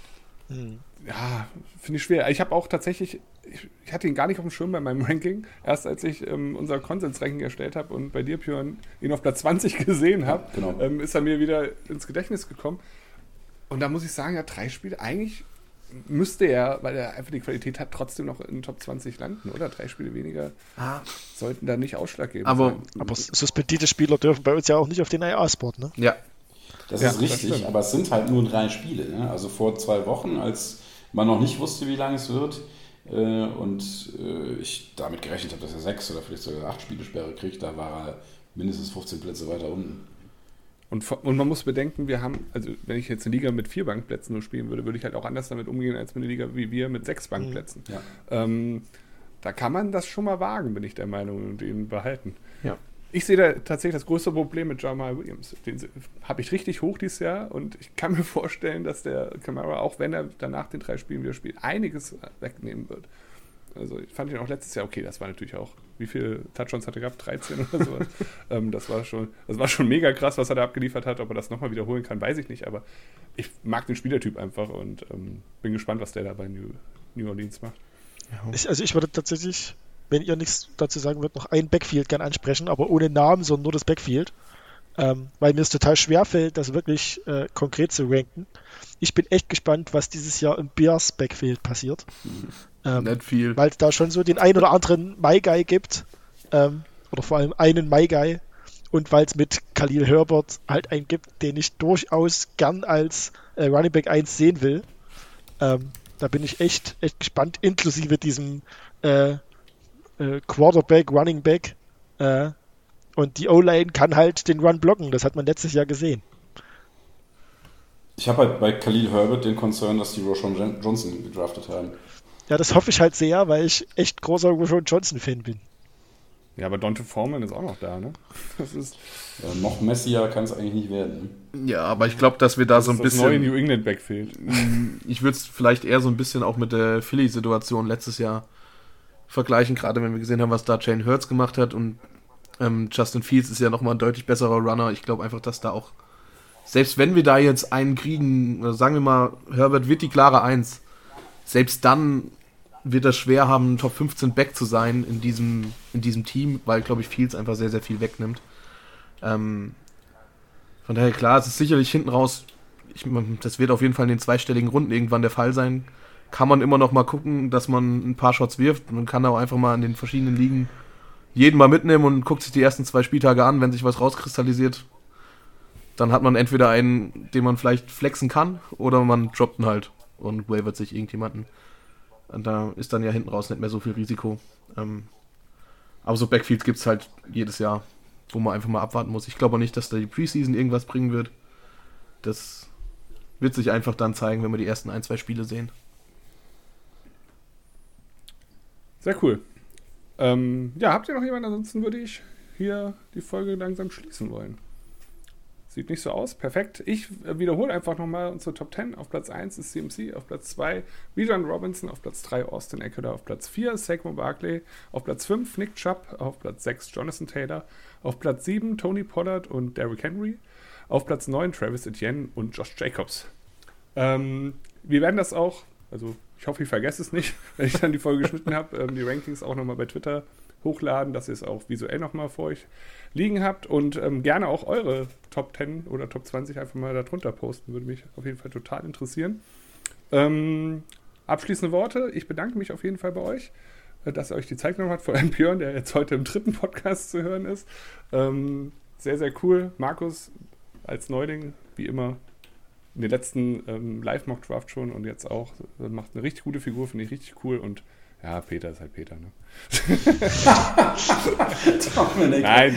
ja, finde ich schwer. Ich habe auch tatsächlich, ich hatte ihn gar nicht auf dem Schirm bei meinem Ranking, erst als ich unser Konsens-Ranking erstellt habe und bei dir, Björn, ihn auf Platz 20 gesehen habe, ist er mir wieder ins Gedächtnis gekommen. Und da muss ich sagen, ja, 3 Spiele, eigentlich müsste er, weil er einfach die Qualität hat, trotzdem noch in den Top 20 landen, oder? 3 Spiele weniger sollten da nicht ausschlaggebend sein. Aber suspendierte Spieler dürfen bei uns ja auch nicht auf den IA-Spot, ne? Ja. Das ist richtig, aber es sind halt nur 3 Spiele. Ne? Also vor 2 Wochen, als man noch nicht wusste, wie lange es wird und ich damit gerechnet habe, dass er 6 oder vielleicht sogar 8 Spiele-Sperre kriegt, da war er mindestens 15 Plätze weiter unten. Und man muss bedenken, wir haben, also wenn ich jetzt eine Liga mit 4 Bankplätzen nur spielen würde, würde ich halt auch anders damit umgehen, als mit einer Liga wie wir mit 6 Bankplätzen. Ja. Da kann man das schon mal wagen, bin ich der Meinung, und ihn behalten. Ja. Ich sehe da tatsächlich das größte Problem mit Jamal Williams. Den habe ich richtig hoch dieses Jahr und ich kann mir vorstellen, dass der Kamara, auch wenn er danach den 3 Spielen wieder spielt, einiges wegnehmen wird. Also ich fand ihn auch letztes Jahr, okay, das war natürlich auch, wie viele Touchdowns hat er gehabt? 13 oder sowas. Das war schon mega krass, was er da abgeliefert hat. Ob er das nochmal wiederholen kann, weiß ich nicht, aber ich mag den Spielertyp einfach und bin gespannt, was der da bei New Orleans macht. Ja. Ich würde tatsächlich, wenn ihr nichts dazu sagen wollt, noch ein Backfield gerne ansprechen, aber ohne Namen, sondern nur das Backfield. Weil mir es total schwer fällt, das wirklich konkret zu ranken. Ich bin echt gespannt, was dieses Jahr im Bears Backfield passiert. Nicht viel. Weil es da schon so den ein oder anderen My Guy gibt, oder vor allem einen My Guy, und weil es mit Khalil Herbert halt einen gibt, den ich durchaus gern als Running Back 1 sehen will. Da bin ich echt gespannt, inklusive diesem Quarterback, Running Back, und die O-Line kann halt den Run blocken, das hat man letztes Jahr gesehen. Ich habe halt bei Khalil Herbert den Concern, dass die Roschon Johnson gedraftet haben. Ja, das hoffe ich halt sehr, weil ich echt großer Roschon Johnson-Fan bin. Ja, aber Donta Foreman ist auch noch da, ne? Das ist noch messier kann es eigentlich nicht werden. Ja, aber ich glaube, dass wir da so ein bisschen... Das neue New England Backfield. Ich würde es vielleicht eher so ein bisschen auch mit der Philly-Situation letztes Jahr vergleichen, gerade wenn wir gesehen haben, was da Jalen Hurts gemacht hat, und Justin Fields ist ja nochmal ein deutlich besserer Runner. Ich glaube einfach, dass da auch, selbst wenn wir da jetzt einen kriegen, oder sagen wir mal, Herbert wird die klare 1, selbst dann wird er schwer haben, Top 15 Back zu sein in diesem Team, weil, glaube ich, Fields einfach sehr, sehr viel wegnimmt. Von daher, klar, es ist sicherlich hinten raus, das wird auf jeden Fall in den 2-stelligen Runden irgendwann der Fall sein. Kann man immer noch mal gucken, dass man ein paar Shots wirft. Man kann auch einfach mal in den verschiedenen Ligen jeden mal mitnehmen und guckt sich die ersten 2 Spieltage an. Wenn sich was rauskristallisiert, dann hat man entweder einen, den man vielleicht flexen kann, oder man droppt ihn halt und wavert sich irgendjemanden. Und da ist dann ja hinten raus nicht mehr so viel Risiko. Aber so Backfields gibt es halt jedes Jahr, wo man einfach mal abwarten muss. Ich glaube auch nicht, dass da die Preseason irgendwas bringen wird. Das wird sich einfach dann zeigen, wenn wir die ersten 1-2 Spiele sehen. Sehr cool. Ja, habt ihr noch jemanden? Ansonsten würde ich hier die Folge langsam schließen wollen. Sieht nicht so aus. Perfekt. Ich wiederhole einfach nochmal unsere Top 10. Auf Platz 1 ist CMC, auf Platz 2 Bijan Robinson, auf Platz 3 Austin Eckler, auf Platz 4 Saquon Barkley, auf Platz 5 Nick Chubb, auf Platz 6 Jonathan Taylor, auf Platz 7 Tony Pollard und Derrick Henry, auf Platz 9 Travis Etienne und Josh Jacobs. Wir werden das auch, also ich hoffe, ich vergesse es nicht, wenn ich dann die Folge geschnitten habe, die Rankings auch nochmal bei Twitter hochladen, dass ihr es auch visuell nochmal vor euch liegen habt und gerne auch eure Top 10 oder Top 20 einfach mal darunter posten, würde mich auf jeden Fall total interessieren. Abschließende Worte, ich bedanke mich auf jeden Fall bei euch, dass ihr euch die Zeit genommen habt, vor allem Björn, der jetzt heute im 3. Podcast zu hören ist. Sehr, sehr cool. Markus, als Neuling, wie immer. In den letzten Live-Mock-Draft schon und jetzt auch. Macht eine richtig gute Figur, finde ich richtig cool. Und ja, Peter ist halt Peter, ne? Nein.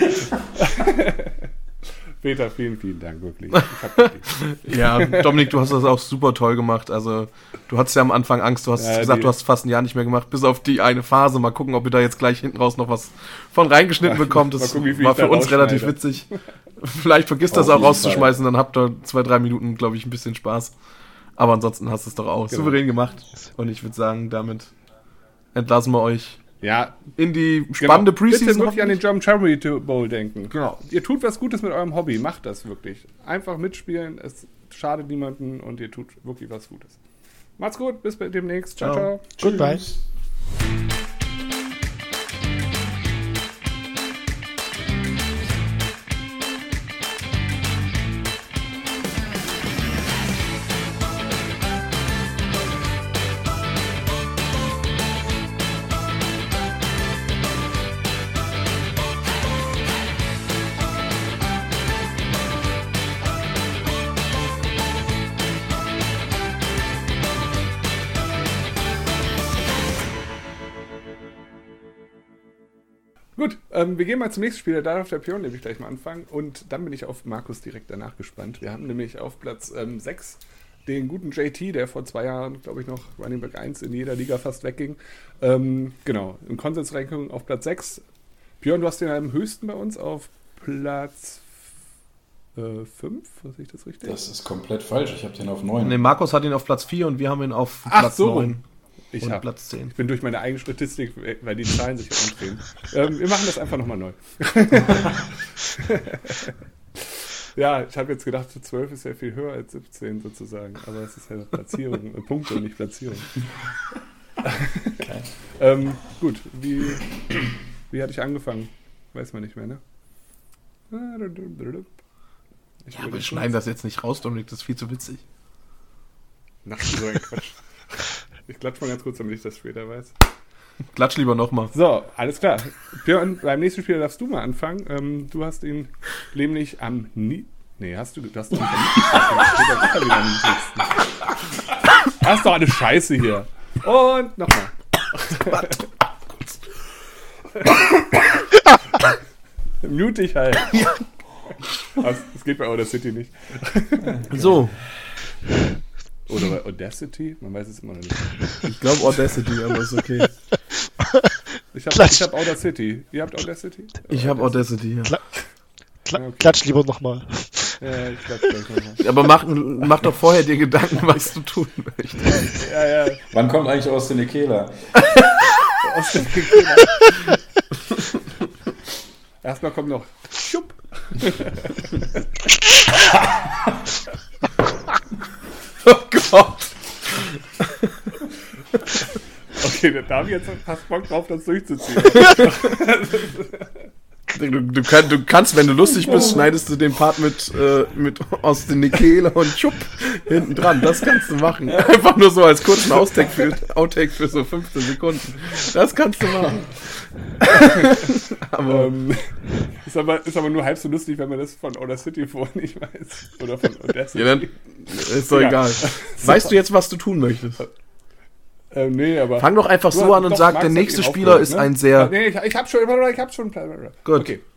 Peter, vielen, vielen Dank, wirklich. Ja, Dominik, du hast das auch super toll gemacht. Also, du hattest ja am Anfang Angst, du hast gesagt, du hast fast ein Jahr nicht mehr gemacht, bis auf die eine Phase. Mal gucken, ob ihr da jetzt gleich hinten raus noch was von reingeschnitten bekommt. Das gucken, war für uns relativ witzig. Vielleicht vergisst das auch rauszuschmeißen, dann habt ihr 2-3 Minuten, glaube ich, ein bisschen Spaß. Aber ansonsten hast du es doch auch souverän gemacht. Und ich würde sagen, damit entlassen wir euch in die spannende Preseason. Bitte wirklich an den German Charity Bowl denken. Genau. Ihr tut was Gutes mit eurem Hobby. Macht das wirklich. Einfach mitspielen. Es schadet niemanden und ihr tut wirklich was Gutes. Macht's gut. Bis demnächst. Ciao, ciao. Goodbye. Gut, wir gehen mal zum nächsten Spiel. Da darf der Pion nämlich gleich mal anfangen. Und dann bin ich auf Markus direkt danach gespannt. Wir haben nämlich auf Platz 6 den guten JT, der vor 2 Jahren, glaube ich, noch Running Back 1 in jeder Liga fast wegging. Genau, im Konsens-Ranking auf Platz 6. Björn, du hast den am höchsten bei uns auf Platz 5, sehe ich das richtig? Das ist komplett falsch, ich habe den auf 9. Ne, Markus hat ihn auf Platz 4 und wir haben ihn auf Platz 9. Und Platz 10. Ich bin durch meine eigene Statistik, weil die Zahlen sich umdrehen. Wir machen das einfach nochmal neu. Ja, ich habe jetzt gedacht, 12 ist ja viel höher als 17 sozusagen. Aber es ist ja Platzierung, Punkte und nicht Platzierung. Okay. Gut, wie hatte ich angefangen? Weiß man nicht mehr, ne? Ja, wir schneiden das jetzt nicht raus, Dominik, das ist viel zu witzig. Nachts so ein Quatsch. Ich klatsche mal ganz kurz, damit ich das später weiß. Klatsch lieber nochmal. So, alles klar. Björn, beim nächsten Spiel darfst du mal anfangen. Du hast ihn nämlich am hast du nicht am Das ist doch eine Scheiße hier. Und nochmal. Mute dich halt. Das geht bei Audacity nicht. So. Oder bei Audacity? Man weiß es immer noch nicht. Ich glaube Audacity, aber ist okay. Ich hab Audacity. Ihr habt Audacity? Ich habe Audacity, ja. Okay. Klatsch lieber nochmal. Ja, ich klatsch gleich nochmal. Aber mach doch vorher dir Gedanken, was du tun möchtest. Ja. Wann kommt eigentlich Austin Ekeler? Erstmal kommt noch Schupp. Oh Gott. Okay, da habe ich jetzt fast Bock drauf, das durchzuziehen. Du kannst, wenn du lustig bist, schneidest du den Part mit Austin Ekeler und Schupp hinten dran. Das kannst du machen. Einfach nur so als kurzen Outtake für so 15 Sekunden. Das kannst du machen. Aber ist aber nur halb so lustig, wenn man das von Audacity vorher nicht weiß. Oder von Audacity. Ja, dann ist doch egal. Weißt du jetzt, was du tun möchtest? Nee, aber... Fang doch einfach so an und sag, der nächste Spieler ist ein sehr... Nee, ich hab schon... Gut. Okay.